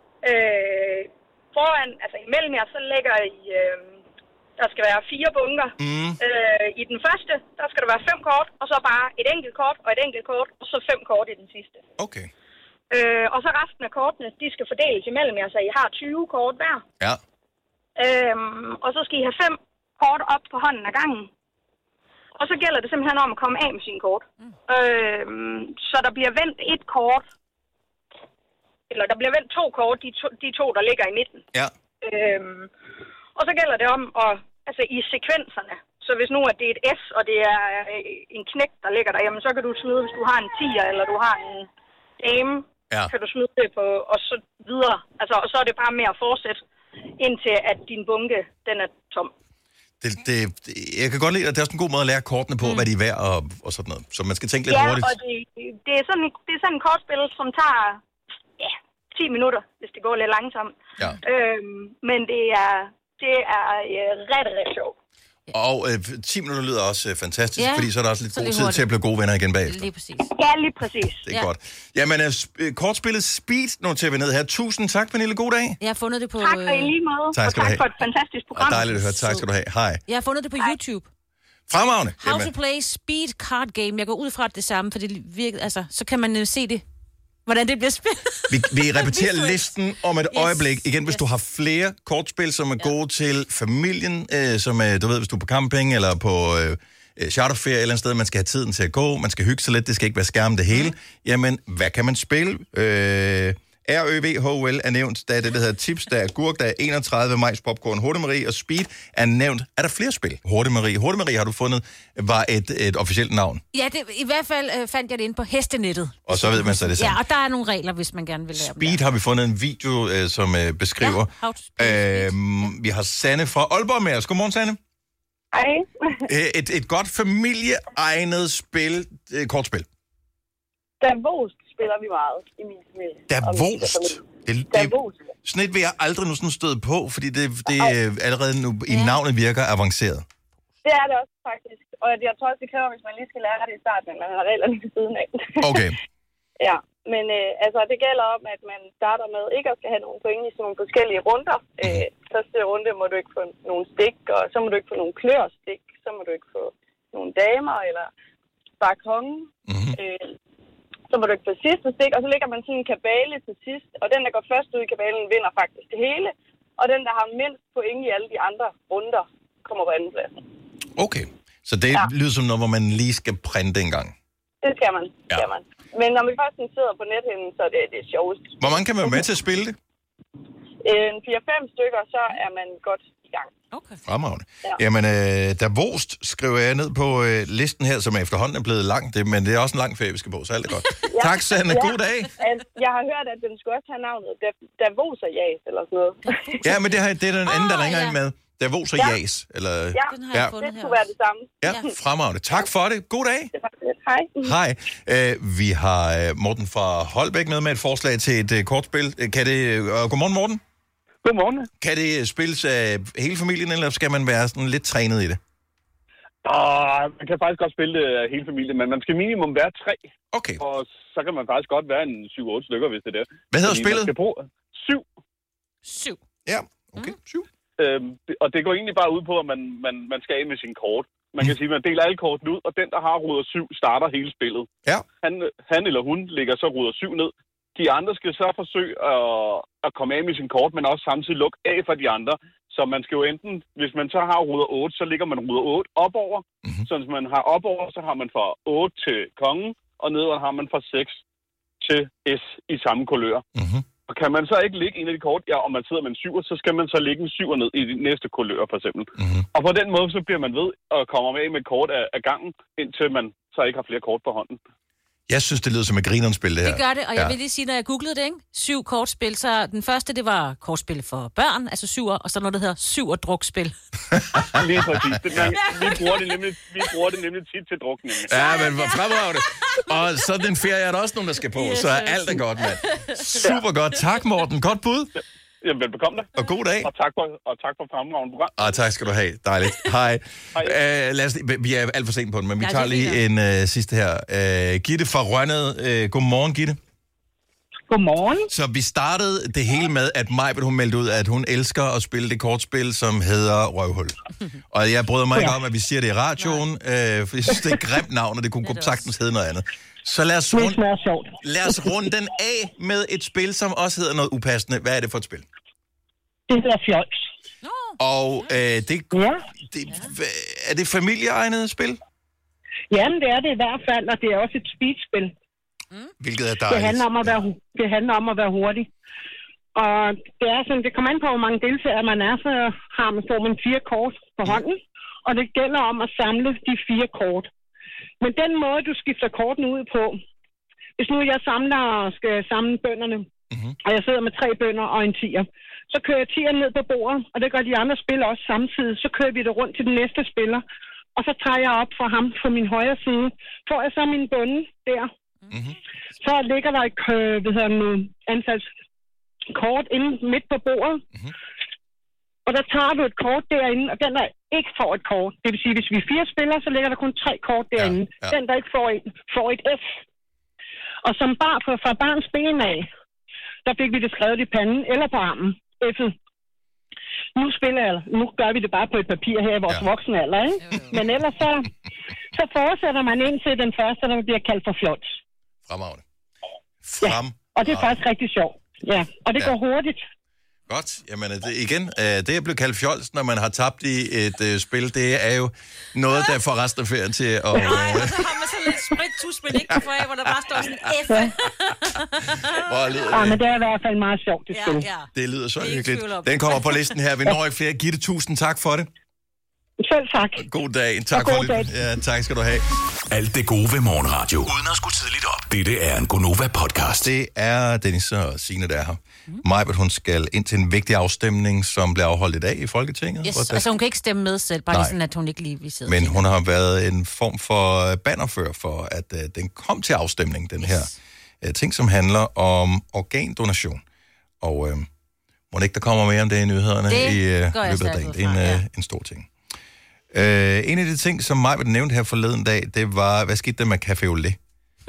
Speaker 10: øh, foran, altså imellem jer, så lægger I, øh, der skal være fire bunker. Mm. Øh, I den første, der skal der være fem kort, og så bare et enkelt kort, og et enkelt kort, og så fem kort i den sidste.
Speaker 1: Okay.
Speaker 10: Øh, og så resten af kortene, de skal fordeles imellem jer, så I har tyve kort hver.
Speaker 1: Ja.
Speaker 10: Øhm, og så skal I have fem kort op på hånden ad gangen. Og så gælder det simpelthen om at komme af med sine kort. Mm. Øhm, så der bliver vendt et kort, eller der bliver vendt to kort, de to, de to der ligger i midten.
Speaker 1: Ja.
Speaker 10: Øhm, og så gælder det om at, altså i sekvenserne. Så hvis nu at det er et S, og det er en knægt, der ligger der, jamen så kan du smide, hvis du har en tier, eller du har en dame, ja. Kan du smide det på, og så videre. Altså, og så er det bare med at fortsætte, indtil at din bunke, den er tom.
Speaker 1: Det, det, jeg kan godt lide, at det er også en god måde at lære kortene på, mm. hvad de er værd og, og sådan noget. Så man skal tænke lidt
Speaker 10: ja,
Speaker 1: hurtigt.
Speaker 10: Ja, og det, det, er sådan, det er sådan en kortspil, som tager ja, ti minutter, hvis det går lidt langsomt. Ja. Øhm, men det er, det er øh, ret, ret sjovt.
Speaker 1: Og øh, ti minutter lyder også øh, fantastisk, ja, fordi så er der også lidt god tid
Speaker 2: hurtigt.
Speaker 1: til at blive gode venner igen bagefter.
Speaker 2: Lige præcis.
Speaker 10: Ja, lige præcis.
Speaker 1: Det er
Speaker 2: ja.
Speaker 1: godt. Jamen, øh, kortspillet Speed, nu til vi ned her. Tusind tak, Pernille. God dag.
Speaker 2: Jeg har fundet det på...
Speaker 10: Tak for i lige måde.
Speaker 1: Tak,
Speaker 10: og tak
Speaker 1: have.
Speaker 10: for et fantastisk program.
Speaker 1: Og dejligt at høre. Tak skal du have. Hej.
Speaker 2: Jeg har fundet det på Hej. YouTube.
Speaker 1: Fremragende.
Speaker 2: How to play Speed Card Game. Jeg går ud fra det samme, for det virker, altså, så kan man uh, se det hvordan det bliver spillet.
Speaker 1: Vi, vi repeterer listen om et yes. øjeblik. Igen, hvis yes. du har flere kortspil, som er ja. gode til familien, øh, som er, du ved, hvis du er på camping eller på øh, charterferie eller et eller andet sted, man skal have tiden til at gå, man skal hygge sig lidt, det skal ikke være skærm det hele. Mm. Jamen, hvad kan man spille? Øh, R Ø V H O L er nævnt, der er det, der hedder Tips, der er Gurk, der er enogtredive, Majs Popcorn, Hurtigmarie og Speed er nævnt. Er der flere spil? Hurtigmarie. Hurtigmarie har du fundet, var et, et officielt navn.
Speaker 2: Ja, det, i hvert fald øh, fandt jeg det inde på hestenettet.
Speaker 1: Og så ved man så det samme.
Speaker 2: Ja, og der er nogle regler, hvis man gerne vil lære
Speaker 1: Speed dem. Har vi fundet en video, øh, som øh, beskriver. Ja, øh, vi har Sanne fra Aalborg med os. Godmorgen, Sanne.
Speaker 12: Hej.
Speaker 1: et, et godt familieegnet spil, øh, kortspil.
Speaker 12: Davost spiller vi meget i min familie.
Speaker 1: Davost? Det, det,
Speaker 12: Davost.
Speaker 1: Sådan et vil jeg aldrig nu sådan støde på, fordi det, det allerede nu i navnet virker avanceret.
Speaker 12: Det er det også, faktisk. Og jeg tror også, det kræver, hvis man lige skal lære det i starten, at man har reglerne ved siden af.
Speaker 1: Okay.
Speaker 12: Ja, men øh, altså, det gælder om, at man starter med ikke at skal have nogle point i sådan nogle forskellige runder. Mm-hmm. Øh, første runde må du ikke få nogle stik, og så må du ikke få nogle klørstik, så må du ikke få nogle damer, eller bare kongen. Mm-hmm. Øh, så må du ikke få sidste stik, og så lægger man sådan en kabale til sidst, og den, der går først ud i kabalen, vinder faktisk det hele, og den, der har mindst point i alle de andre runder, kommer på anden pladsen.
Speaker 1: Okay, så det ja. lyder som noget, hvor man lige skal printe en gang.
Speaker 12: Det skal man, det skal ja. man. Men når vi først sidder på nethinden, så er det det sjovest.
Speaker 1: Hvor mange kan man være med til at spille det?
Speaker 12: En fire fem stykker, så er man godt i gang.
Speaker 2: Okay.
Speaker 1: Fremragende. Ja. Jamen, øh, Davost skriver jeg ned på øh, listen her, som efterhånden er blevet lang, det, men det er også en lang ferie, vi skal på, så alt er godt. ja. Tak, Sanne.
Speaker 12: Ja.
Speaker 1: God dag.
Speaker 12: Jeg har hørt, at den skulle også have navnet Davos og Jas, eller sådan noget.
Speaker 1: ja, men det, her, det er den anden, der ringer
Speaker 2: ja.
Speaker 1: ind med. Davos og
Speaker 12: ja.
Speaker 1: Jas. Eller...
Speaker 12: Ja, ja. det skulle være det samme.
Speaker 1: Ja, fremragende. Tak for det. God dag.
Speaker 12: Det var det. Hej.
Speaker 1: Hej. Uh, vi har Morten fra Holbæk med med et forslag til et uh, kortspil. Kan det... Uh, godmorgen, Morten.
Speaker 13: Godmorgen.
Speaker 1: Kan det spilles af hele familien, eller skal man være sådan lidt trænet i det?
Speaker 13: Uh, man kan faktisk godt spille det af hele familien, men man skal minimum være tre.
Speaker 1: Okay.
Speaker 13: Og så kan man faktisk godt være en syv otte stykker, hvis det er det.
Speaker 1: Hvad hedder
Speaker 13: Fordi
Speaker 1: spillet?
Speaker 13: Man skal bruge syv.
Speaker 2: Syv.
Speaker 1: Ja, okay. Mm. Syv.
Speaker 13: Øhm, og det går egentlig bare ud på, at man, man, man skal af med sin kort. Man kan mm. sige, at man deler alle kortene ud, og den, der har ruder syv, starter hele spillet.
Speaker 1: Ja.
Speaker 13: Han, han eller hun lægger så ruder syv ned. De andre skal så forsøge at, at komme af med sin kort, men også samtidig lukke af for de andre. Så man skal jo enten, hvis man så har ruder otte, så ligger man ruder otte op over. Mm-hmm. Så hvis man har op over, så har man fra otte til kongen, og nedover har man fra seks til S i samme kulør.
Speaker 1: Mm-hmm.
Speaker 13: Og kan man så ikke lægge en af de kort, ja, og man sidder med en syver, så skal man så lægge en syver ned i de næste kulør, for eksempel.
Speaker 1: Mm-hmm.
Speaker 13: Og på den måde, så bliver man ved at komme med med kort af, af gangen, indtil man så ikke har flere kort på hånden.
Speaker 1: Jeg synes, det lyder som et grinerspil, det her.
Speaker 2: Det gør det, og jeg ja. vil lige sige, når jeg googlede det, ikke? Syv kortspil, så den første, det var kortspil for børn, altså syver, og så noget, der hedder syv og drukspil.
Speaker 13: Lige præcis. Det, man, vi, bruger det nemlig, vi bruger det nemlig tit til druk, nemlig.
Speaker 1: Ja, men hvor fremragende. Og så den ferie er der også nogen, der skal på, yes, så alt er godt, mand. Super godt. Tak, Morten. Godt bud.
Speaker 13: Jamen, velbekomme da.
Speaker 1: Og god dag.
Speaker 13: Og tak for, og tak for fremragende program.
Speaker 1: Ah, tak skal du have. Dejligt. Hej.
Speaker 13: Hej.
Speaker 1: Uh, lad os, vi er alt for sent på den, men vi
Speaker 2: ja,
Speaker 1: tager lige en uh, sidste her. Uh, Gitte fra Rønnede. Uh, godmorgen, Gitte.
Speaker 14: Godmorgen.
Speaker 1: Så vi startede det hele med, at Majbert, hun meldte ud, at hun elsker at spille det kortspil, som hedder Røvhul. Og jeg bryder mig ikke ja. om, at vi siger det i radioen, uh, for jeg synes, det er et grimt navn, og det kunne det sagtens hedde noget andet. Så lad os, rund... lad os runde den af med et spil, som også hedder noget upassende. Hvad er det for et spil?
Speaker 14: Det hedder Fjols.
Speaker 1: Og øh, det,
Speaker 14: ja.
Speaker 1: det, er det familieegnet spil?
Speaker 14: Jamen, det er det i hvert fald, og det er også et speedspil.
Speaker 1: Mm. Hvilket er dejligt.
Speaker 14: Det handler om at være, det handler om at være hurtig. Og det er sådan, det kommer an på, hvor mange deltagere man er, så har man, får man fire kort på hånden, og det gælder om at samle de fire kort. Men den måde, du skifter kortene ud på, hvis nu jeg samler og skal samle bønderne, mm-hmm. og jeg sidder med tre bønder og en tier, så kører jeg tieren ned på bordet, og det gør de andre spillere også samtidig. Så kører vi det rundt til den næste spiller, og så tager jeg op for ham på min højre side. Får jeg så min bunde der, mm-hmm. så ligger der et hvad hedder nu, antal kort inde midt på bordet, mm-hmm. og der tager du et kort derinde, og den, der ikke får et kort, det vil sige, hvis vi er fire spillere, så ligger der kun tre kort derinde. Ja, ja. Den, der ikke får et, får et F. Og som bar fra barns ben af, der fik vi det skrevet i panden eller på armen. F'et. Nu spiller jeg, nu gør vi det bare på et papir her i vores ja. voksne alder, ikke? Jo, jo. Men ellers så, så fortsætter man ind til den første, der bliver kaldt for Fjols.
Speaker 1: Fremragende. Frem.
Speaker 14: Ja, og det er faktisk rigtig sjovt. Ja, og det
Speaker 1: Ja.
Speaker 14: går hurtigt.
Speaker 1: Godt. Jamen, det, igen, øh, det at blive kaldt fjols, når man har tabt i et øh, spil, det er jo noget, der får resten af ferien til at... Øh,
Speaker 2: Nej, og så har man sådan lidt sprit-tus, men ikke kan få af, hvor der bare står sådan F.
Speaker 14: Ja, men det er i hvert fald meget sjovt, det
Speaker 2: Ja,
Speaker 14: spil.
Speaker 2: ja.
Speaker 1: det lyder så
Speaker 2: Det er ikke
Speaker 1: hyggeligt.
Speaker 2: tvivl om.
Speaker 1: Den kommer på listen her. Vi når ikke flere. Gitte, tusind tak for det.
Speaker 14: Selv tak.
Speaker 1: God dag. Tak
Speaker 14: Og
Speaker 1: for
Speaker 14: god dag.
Speaker 1: det. Ja, tak skal du have.
Speaker 4: Alt det gode ved morgenradio. Uden at skulle tidligt op. Dette er en Gonova-podcast.
Speaker 1: Det er Dennis og Signe, der er her. Mm. Majbert, hun skal ind til en vigtig afstemning, som bliver afholdt i dag i Folketinget.
Speaker 2: Yes,
Speaker 1: hvor der-
Speaker 2: altså hun kan ikke stemme med selv, bare
Speaker 1: Nej.
Speaker 2: lige sådan, at hun ikke lige vil sidde.
Speaker 1: Men hun har været en form for bannerfører for, at uh, den kom til afstemning, den her uh, ting, som handler om organdonation. Og uh, må det ikke, der kommer mere om det i nyhederne
Speaker 2: Det
Speaker 1: i uh,
Speaker 2: går jeg
Speaker 1: løbet af
Speaker 2: stærkt
Speaker 1: dagen.
Speaker 2: ud
Speaker 1: Det er en,
Speaker 2: fra,
Speaker 1: uh,
Speaker 2: ja.
Speaker 1: en stor ting. Uh, en af de ting, som Majbert nævnte her forleden dag, det var, hvad skete der med café au lait?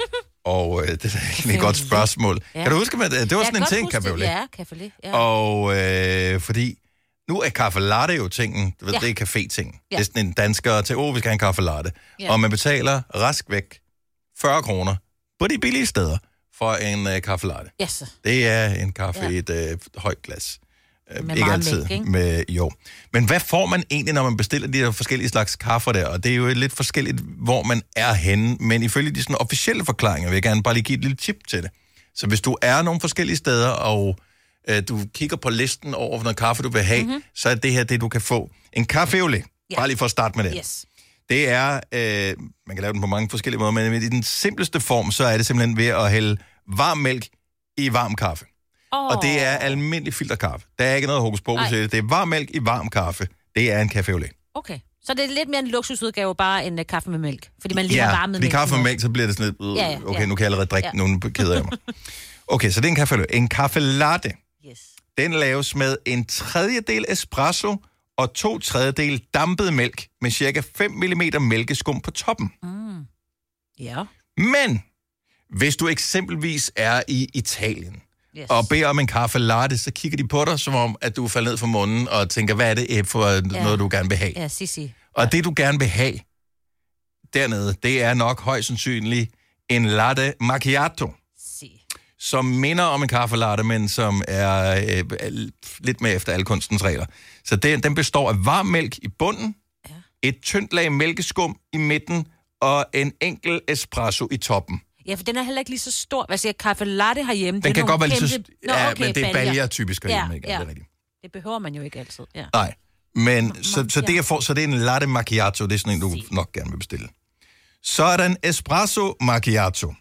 Speaker 1: Og uh, det er egentlig et godt spørgsmål.
Speaker 2: Ja.
Speaker 1: Kan du huske, at det var sådan en ting, café au lait?
Speaker 2: Ja, café au lait. Ja.
Speaker 1: Og øh, fordi nu er kaffe latte jo tingen, du ved,
Speaker 2: Ja.
Speaker 1: det er café-ting.
Speaker 2: Ja.
Speaker 1: Det er sådan en dansker til, åh, vi skal have en kaffe latte.
Speaker 2: Ja.
Speaker 1: Og man betaler rask væk fyrre kroner på de billige steder for en øh, kaffe latte.
Speaker 2: Yes.
Speaker 1: Det er en kaffe
Speaker 2: Ja.
Speaker 1: i et øh, højt glas. Øh,
Speaker 2: Med
Speaker 1: ikke
Speaker 2: meget
Speaker 1: altid.
Speaker 2: mælk, ikke?
Speaker 1: Med, jo. Men hvad får man egentlig, når man bestiller de der forskellige slags kaffer der? Og det er jo lidt forskelligt, hvor man er henne. Men ifølge de sådan officielle forklaringer vil jeg gerne bare lige give et lille tip til det. Så hvis du er nogle forskellige steder, og øh, du kigger på listen over noget kaffe, du vil have, mm-hmm. så er det her det, du kan få. En café au lait.
Speaker 2: Ja.
Speaker 1: Bare lige for at starte med det.
Speaker 2: Yes.
Speaker 1: Det er, øh, man kan lave den på mange forskellige måder, men i den simpleste form, så er det simpelthen ved at hælde varm mælk i varm kaffe.
Speaker 2: Oh.
Speaker 1: Og det er almindelig filterkaffe. Der er ikke noget hokus pokus
Speaker 2: Nej.
Speaker 1: i det. Det er varm mælk i varm kaffe. Det er en café au lait.
Speaker 2: Okay. Så det er lidt mere en luksusudgave bare end uh, kaffe med mælk. Fordi man lige har
Speaker 1: Ja,
Speaker 2: varmet
Speaker 1: fordi
Speaker 2: mælk.
Speaker 1: kaffe med mælk, så bliver det sådan lidt, øh,
Speaker 2: Ja, ja,
Speaker 1: okay,
Speaker 2: ja.
Speaker 1: nu kan jeg allerede drikke
Speaker 2: Ja.
Speaker 1: ja. nu keder jeg mig. Okay, så det er en kaffe au lait. En kaffe latte,
Speaker 2: Yes.
Speaker 1: den laves med en tredjedel espresso og to tredjedel dampet mælk med cirka fem millimeter mælkeskum på toppen.
Speaker 2: Mm. Ja.
Speaker 1: Men hvis du eksempelvis er i Italien,
Speaker 2: Yes.
Speaker 1: og beder om en kaffe latte, så kigger de på dig, som om, at du falder ned fra munden, og tænker, hvad er det for
Speaker 2: Ja.
Speaker 1: noget, du gerne vil have?
Speaker 2: Ja, Sissi.
Speaker 1: Og det, du gerne vil have dernede, det er nok højst sandsynligt en latte macchiato,
Speaker 2: Si.
Speaker 1: som minder om en kaffe latte, men som er øh, lidt mere efter alle kunstens regler. Så den, den består af varm mælk i bunden, ja. et tyndt lag mælkeskum i midten, og en enkelt espresso i toppen.
Speaker 2: Ja, for den er heller ikke lige så stor. Hvad siger kaffe latte herhjemme?
Speaker 1: Den kan godt være lidt så...
Speaker 2: kæmpe... Nå,
Speaker 1: Ja,
Speaker 2: okay,
Speaker 1: men det er baljer typisk herhjemme,
Speaker 2: Ja,
Speaker 1: ikke?
Speaker 2: ja.
Speaker 1: Det er rigtigt.
Speaker 2: Det behøver man jo ikke altid. Ja.
Speaker 1: Nej, men så, så, det, jeg får, så det er en latte macchiato, det er sådan en, du nok gerne vil bestille. Så er der en espresso macchiato,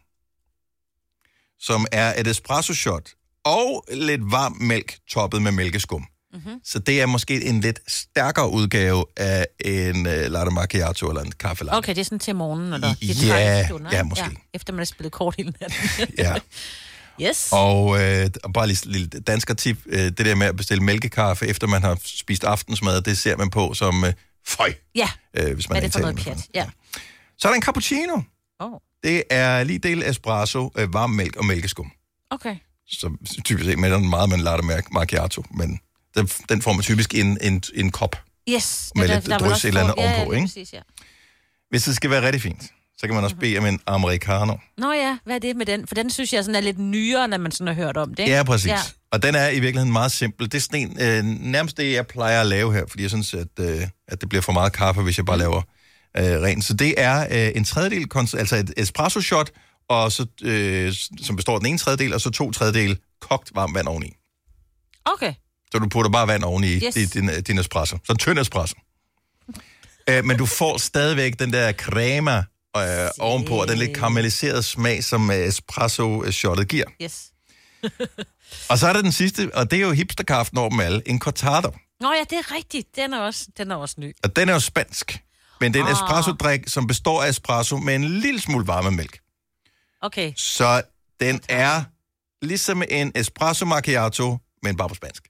Speaker 1: som er et espresso shot og lidt varm mælk toppet med mælkeskum. Mm-hmm. Så det er måske en lidt stærkere udgave af en uh, latte macchiato eller en kaffe latte.
Speaker 2: Okay, det er sådan til morgenen, eller de
Speaker 1: Ja,
Speaker 2: trætte stunder,
Speaker 1: ja,
Speaker 2: ikke?
Speaker 1: måske.
Speaker 2: Efter man har spillet kort hele natten.
Speaker 1: Ja.
Speaker 2: Yes.
Speaker 1: Og øh, bare lige et lille dansker tip, øh, det der med at bestille mælkekaffe, efter man har spist aftensmad, det ser man på som øh, føj,
Speaker 2: Ja,
Speaker 1: øh, hvis man
Speaker 2: hvad er
Speaker 1: er
Speaker 2: det for noget
Speaker 1: Italien.
Speaker 2: pjat? Ja.
Speaker 1: Så er der en cappuccino.
Speaker 2: Oh.
Speaker 1: Det er lige del espresso, øh, varm mælk og mælkeskum.
Speaker 2: Okay.
Speaker 1: Så typisk ikke med meget, man lader med macchiato, men den, den får man typisk i en, en, en kop.
Speaker 2: Yes.
Speaker 1: Med
Speaker 2: det
Speaker 1: lidt
Speaker 2: der, der
Speaker 1: drys
Speaker 2: også
Speaker 1: eller andet
Speaker 2: få- ja,
Speaker 1: ovenpå,
Speaker 2: ja,
Speaker 1: ikke?
Speaker 2: Præcis, ja.
Speaker 1: Hvis det skal være rigtig fint, så kan man også bede om en americano.
Speaker 2: Nå ja, hvad er det med den? For den synes jeg sådan er lidt nyere, når man sådan har hørt om det. Ikke?
Speaker 1: Ja, præcis.
Speaker 2: Ja.
Speaker 1: Ja. Og den er i virkeligheden meget simpel. Det er sådan en, øh, nærmest det, jeg plejer at lave her, fordi jeg synes, at, øh, at det bliver for meget kaffe, hvis jeg bare laver øh, rent. Så det er øh, en tredjedel, altså et espresso shot, og så, øh, som består af den ene tredjedel, og så to tredjedel kogt varmt vand oveni.
Speaker 2: Okay.
Speaker 1: Så du putter bare vand oveni
Speaker 2: Yes.
Speaker 1: i din, din espresso. Så en tynd espresso. øh, men du får stadigvæk den der crema øh, ovenpå, og den lidt karamelliserede smag, som øh, espresso-shottet giver.
Speaker 2: Yes.
Speaker 1: Og så er der den sidste, og det er jo hipsterkaffen over dem alle, en cortado.
Speaker 2: Nå ja, det er rigtigt. Den er også, den er også ny.
Speaker 1: Og den er jo spansk, men det er en
Speaker 2: Ah.
Speaker 1: espresso-drik, som består af espresso med en lille smule varme mælk.
Speaker 2: Okay.
Speaker 1: Så den er ligesom en espresso macchiato, men bare på spansk.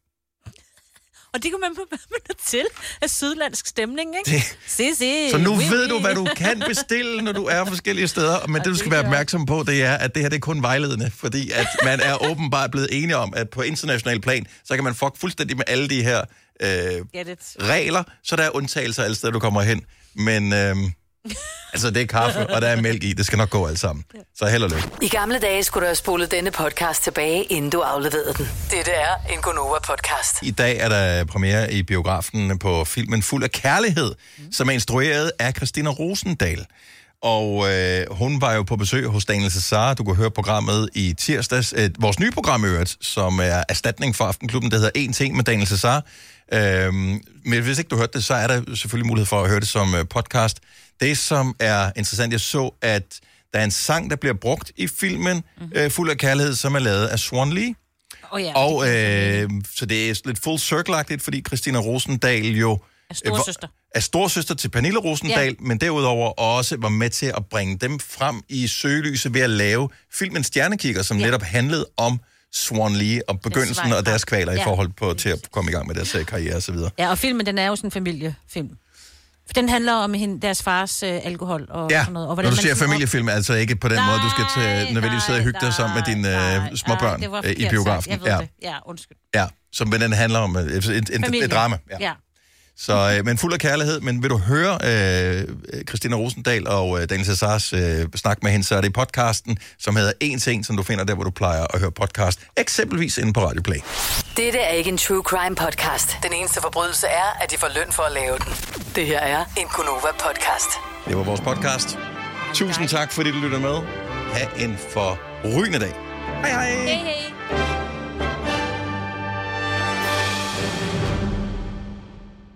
Speaker 2: Og det kunne man være med til af sydlandsk stemning, ikke?
Speaker 1: Det-
Speaker 2: Se, se.
Speaker 1: Så nu
Speaker 2: oui,
Speaker 1: ved
Speaker 2: oui.
Speaker 1: du, hvad du kan bestille, når du er forskellige steder. Men det, du skal være opmærksom på, det er, at det her det er kun vejledende. Fordi at man er åbenbart blevet enige om, at på international plan, så kan man fuck fuldstændig med alle de her øh,
Speaker 2: Get it.
Speaker 1: regler. Så der er undtagelser alle steder, du kommer hen. Men øh, Altså, det er kaffe, og der er mælk i. Det skal nok gå alt sammen. Så held og lykke.
Speaker 7: I gamle dage skulle du have spolet denne podcast tilbage, inden du afleverede den. Dette er en Gonova-podcast.
Speaker 1: I dag er der premiere i biografen på filmen Fuld af Kærlighed, mm. som er instrueret af Christina Rosendahl. Og øh, hun var jo på besøg hos Daniel Cesar. Du kan høre programmet i tirsdags. Øh, vores nye program, øvrigt, som er erstatning for Aftenklubben, der hedder En Ting med Daniel Cesar. Øh, men hvis ikke du hørte det, så er der selvfølgelig mulighed for at høre det som øh, podcast. Det, som er interessant, jeg så, at der er en sang, der bliver brugt i filmen mm-hmm. øh, Fuld af Kærlighed, som er lavet af Swan Lee.
Speaker 2: Oh, ja,
Speaker 1: og øh, så det er lidt full circle-agtigt, fordi Christina Rosendahl jo
Speaker 2: er storsøster.
Speaker 1: er storsøster til Pernille Rosendahl, ja. Men derudover også var med til at bringe dem frem i søgelyset ved at lave filmen Stjernekigger, som ja. netop handlede om Swan Lee og begyndelsen og deres kvaler ja. i forhold på, til at komme i gang med deres karriere og så videre.
Speaker 2: Ja, og filmen, den er jo sådan en familiefilm. For den handler om hende, deres fars øh, alkohol og
Speaker 1: ja.
Speaker 2: sådan noget. Og
Speaker 1: når du siger familiefilm, altså ikke på den nej, måde, du skal til, nødvendigvis sidde og hygge dig sammen med dine øh, småbørn øh, i biografen.
Speaker 2: Jeg ved ja. det. Ja, undskyld.
Speaker 1: Ja, så men den handler om et, et, et, et drama. Ja. ja. Så, øh, men fuld af kærlighed. Men vil du høre øh, Christina Rosendahl og øh, Daniel Cesars øh, snak med hende, så er det i podcasten, som hedder En Ting, som du finder der, hvor du plejer at høre podcast. Eksempelvis inde på Radio Play.
Speaker 7: Dette er ikke en true crime podcast. Den eneste forbrydelse er, at de får løn for at lave den. Det her er en Gonova podcast.
Speaker 1: Det var vores podcast. Tusind tak, fordi du lytter med. Ha' en forrygende dag. Hej hej. Hej hej.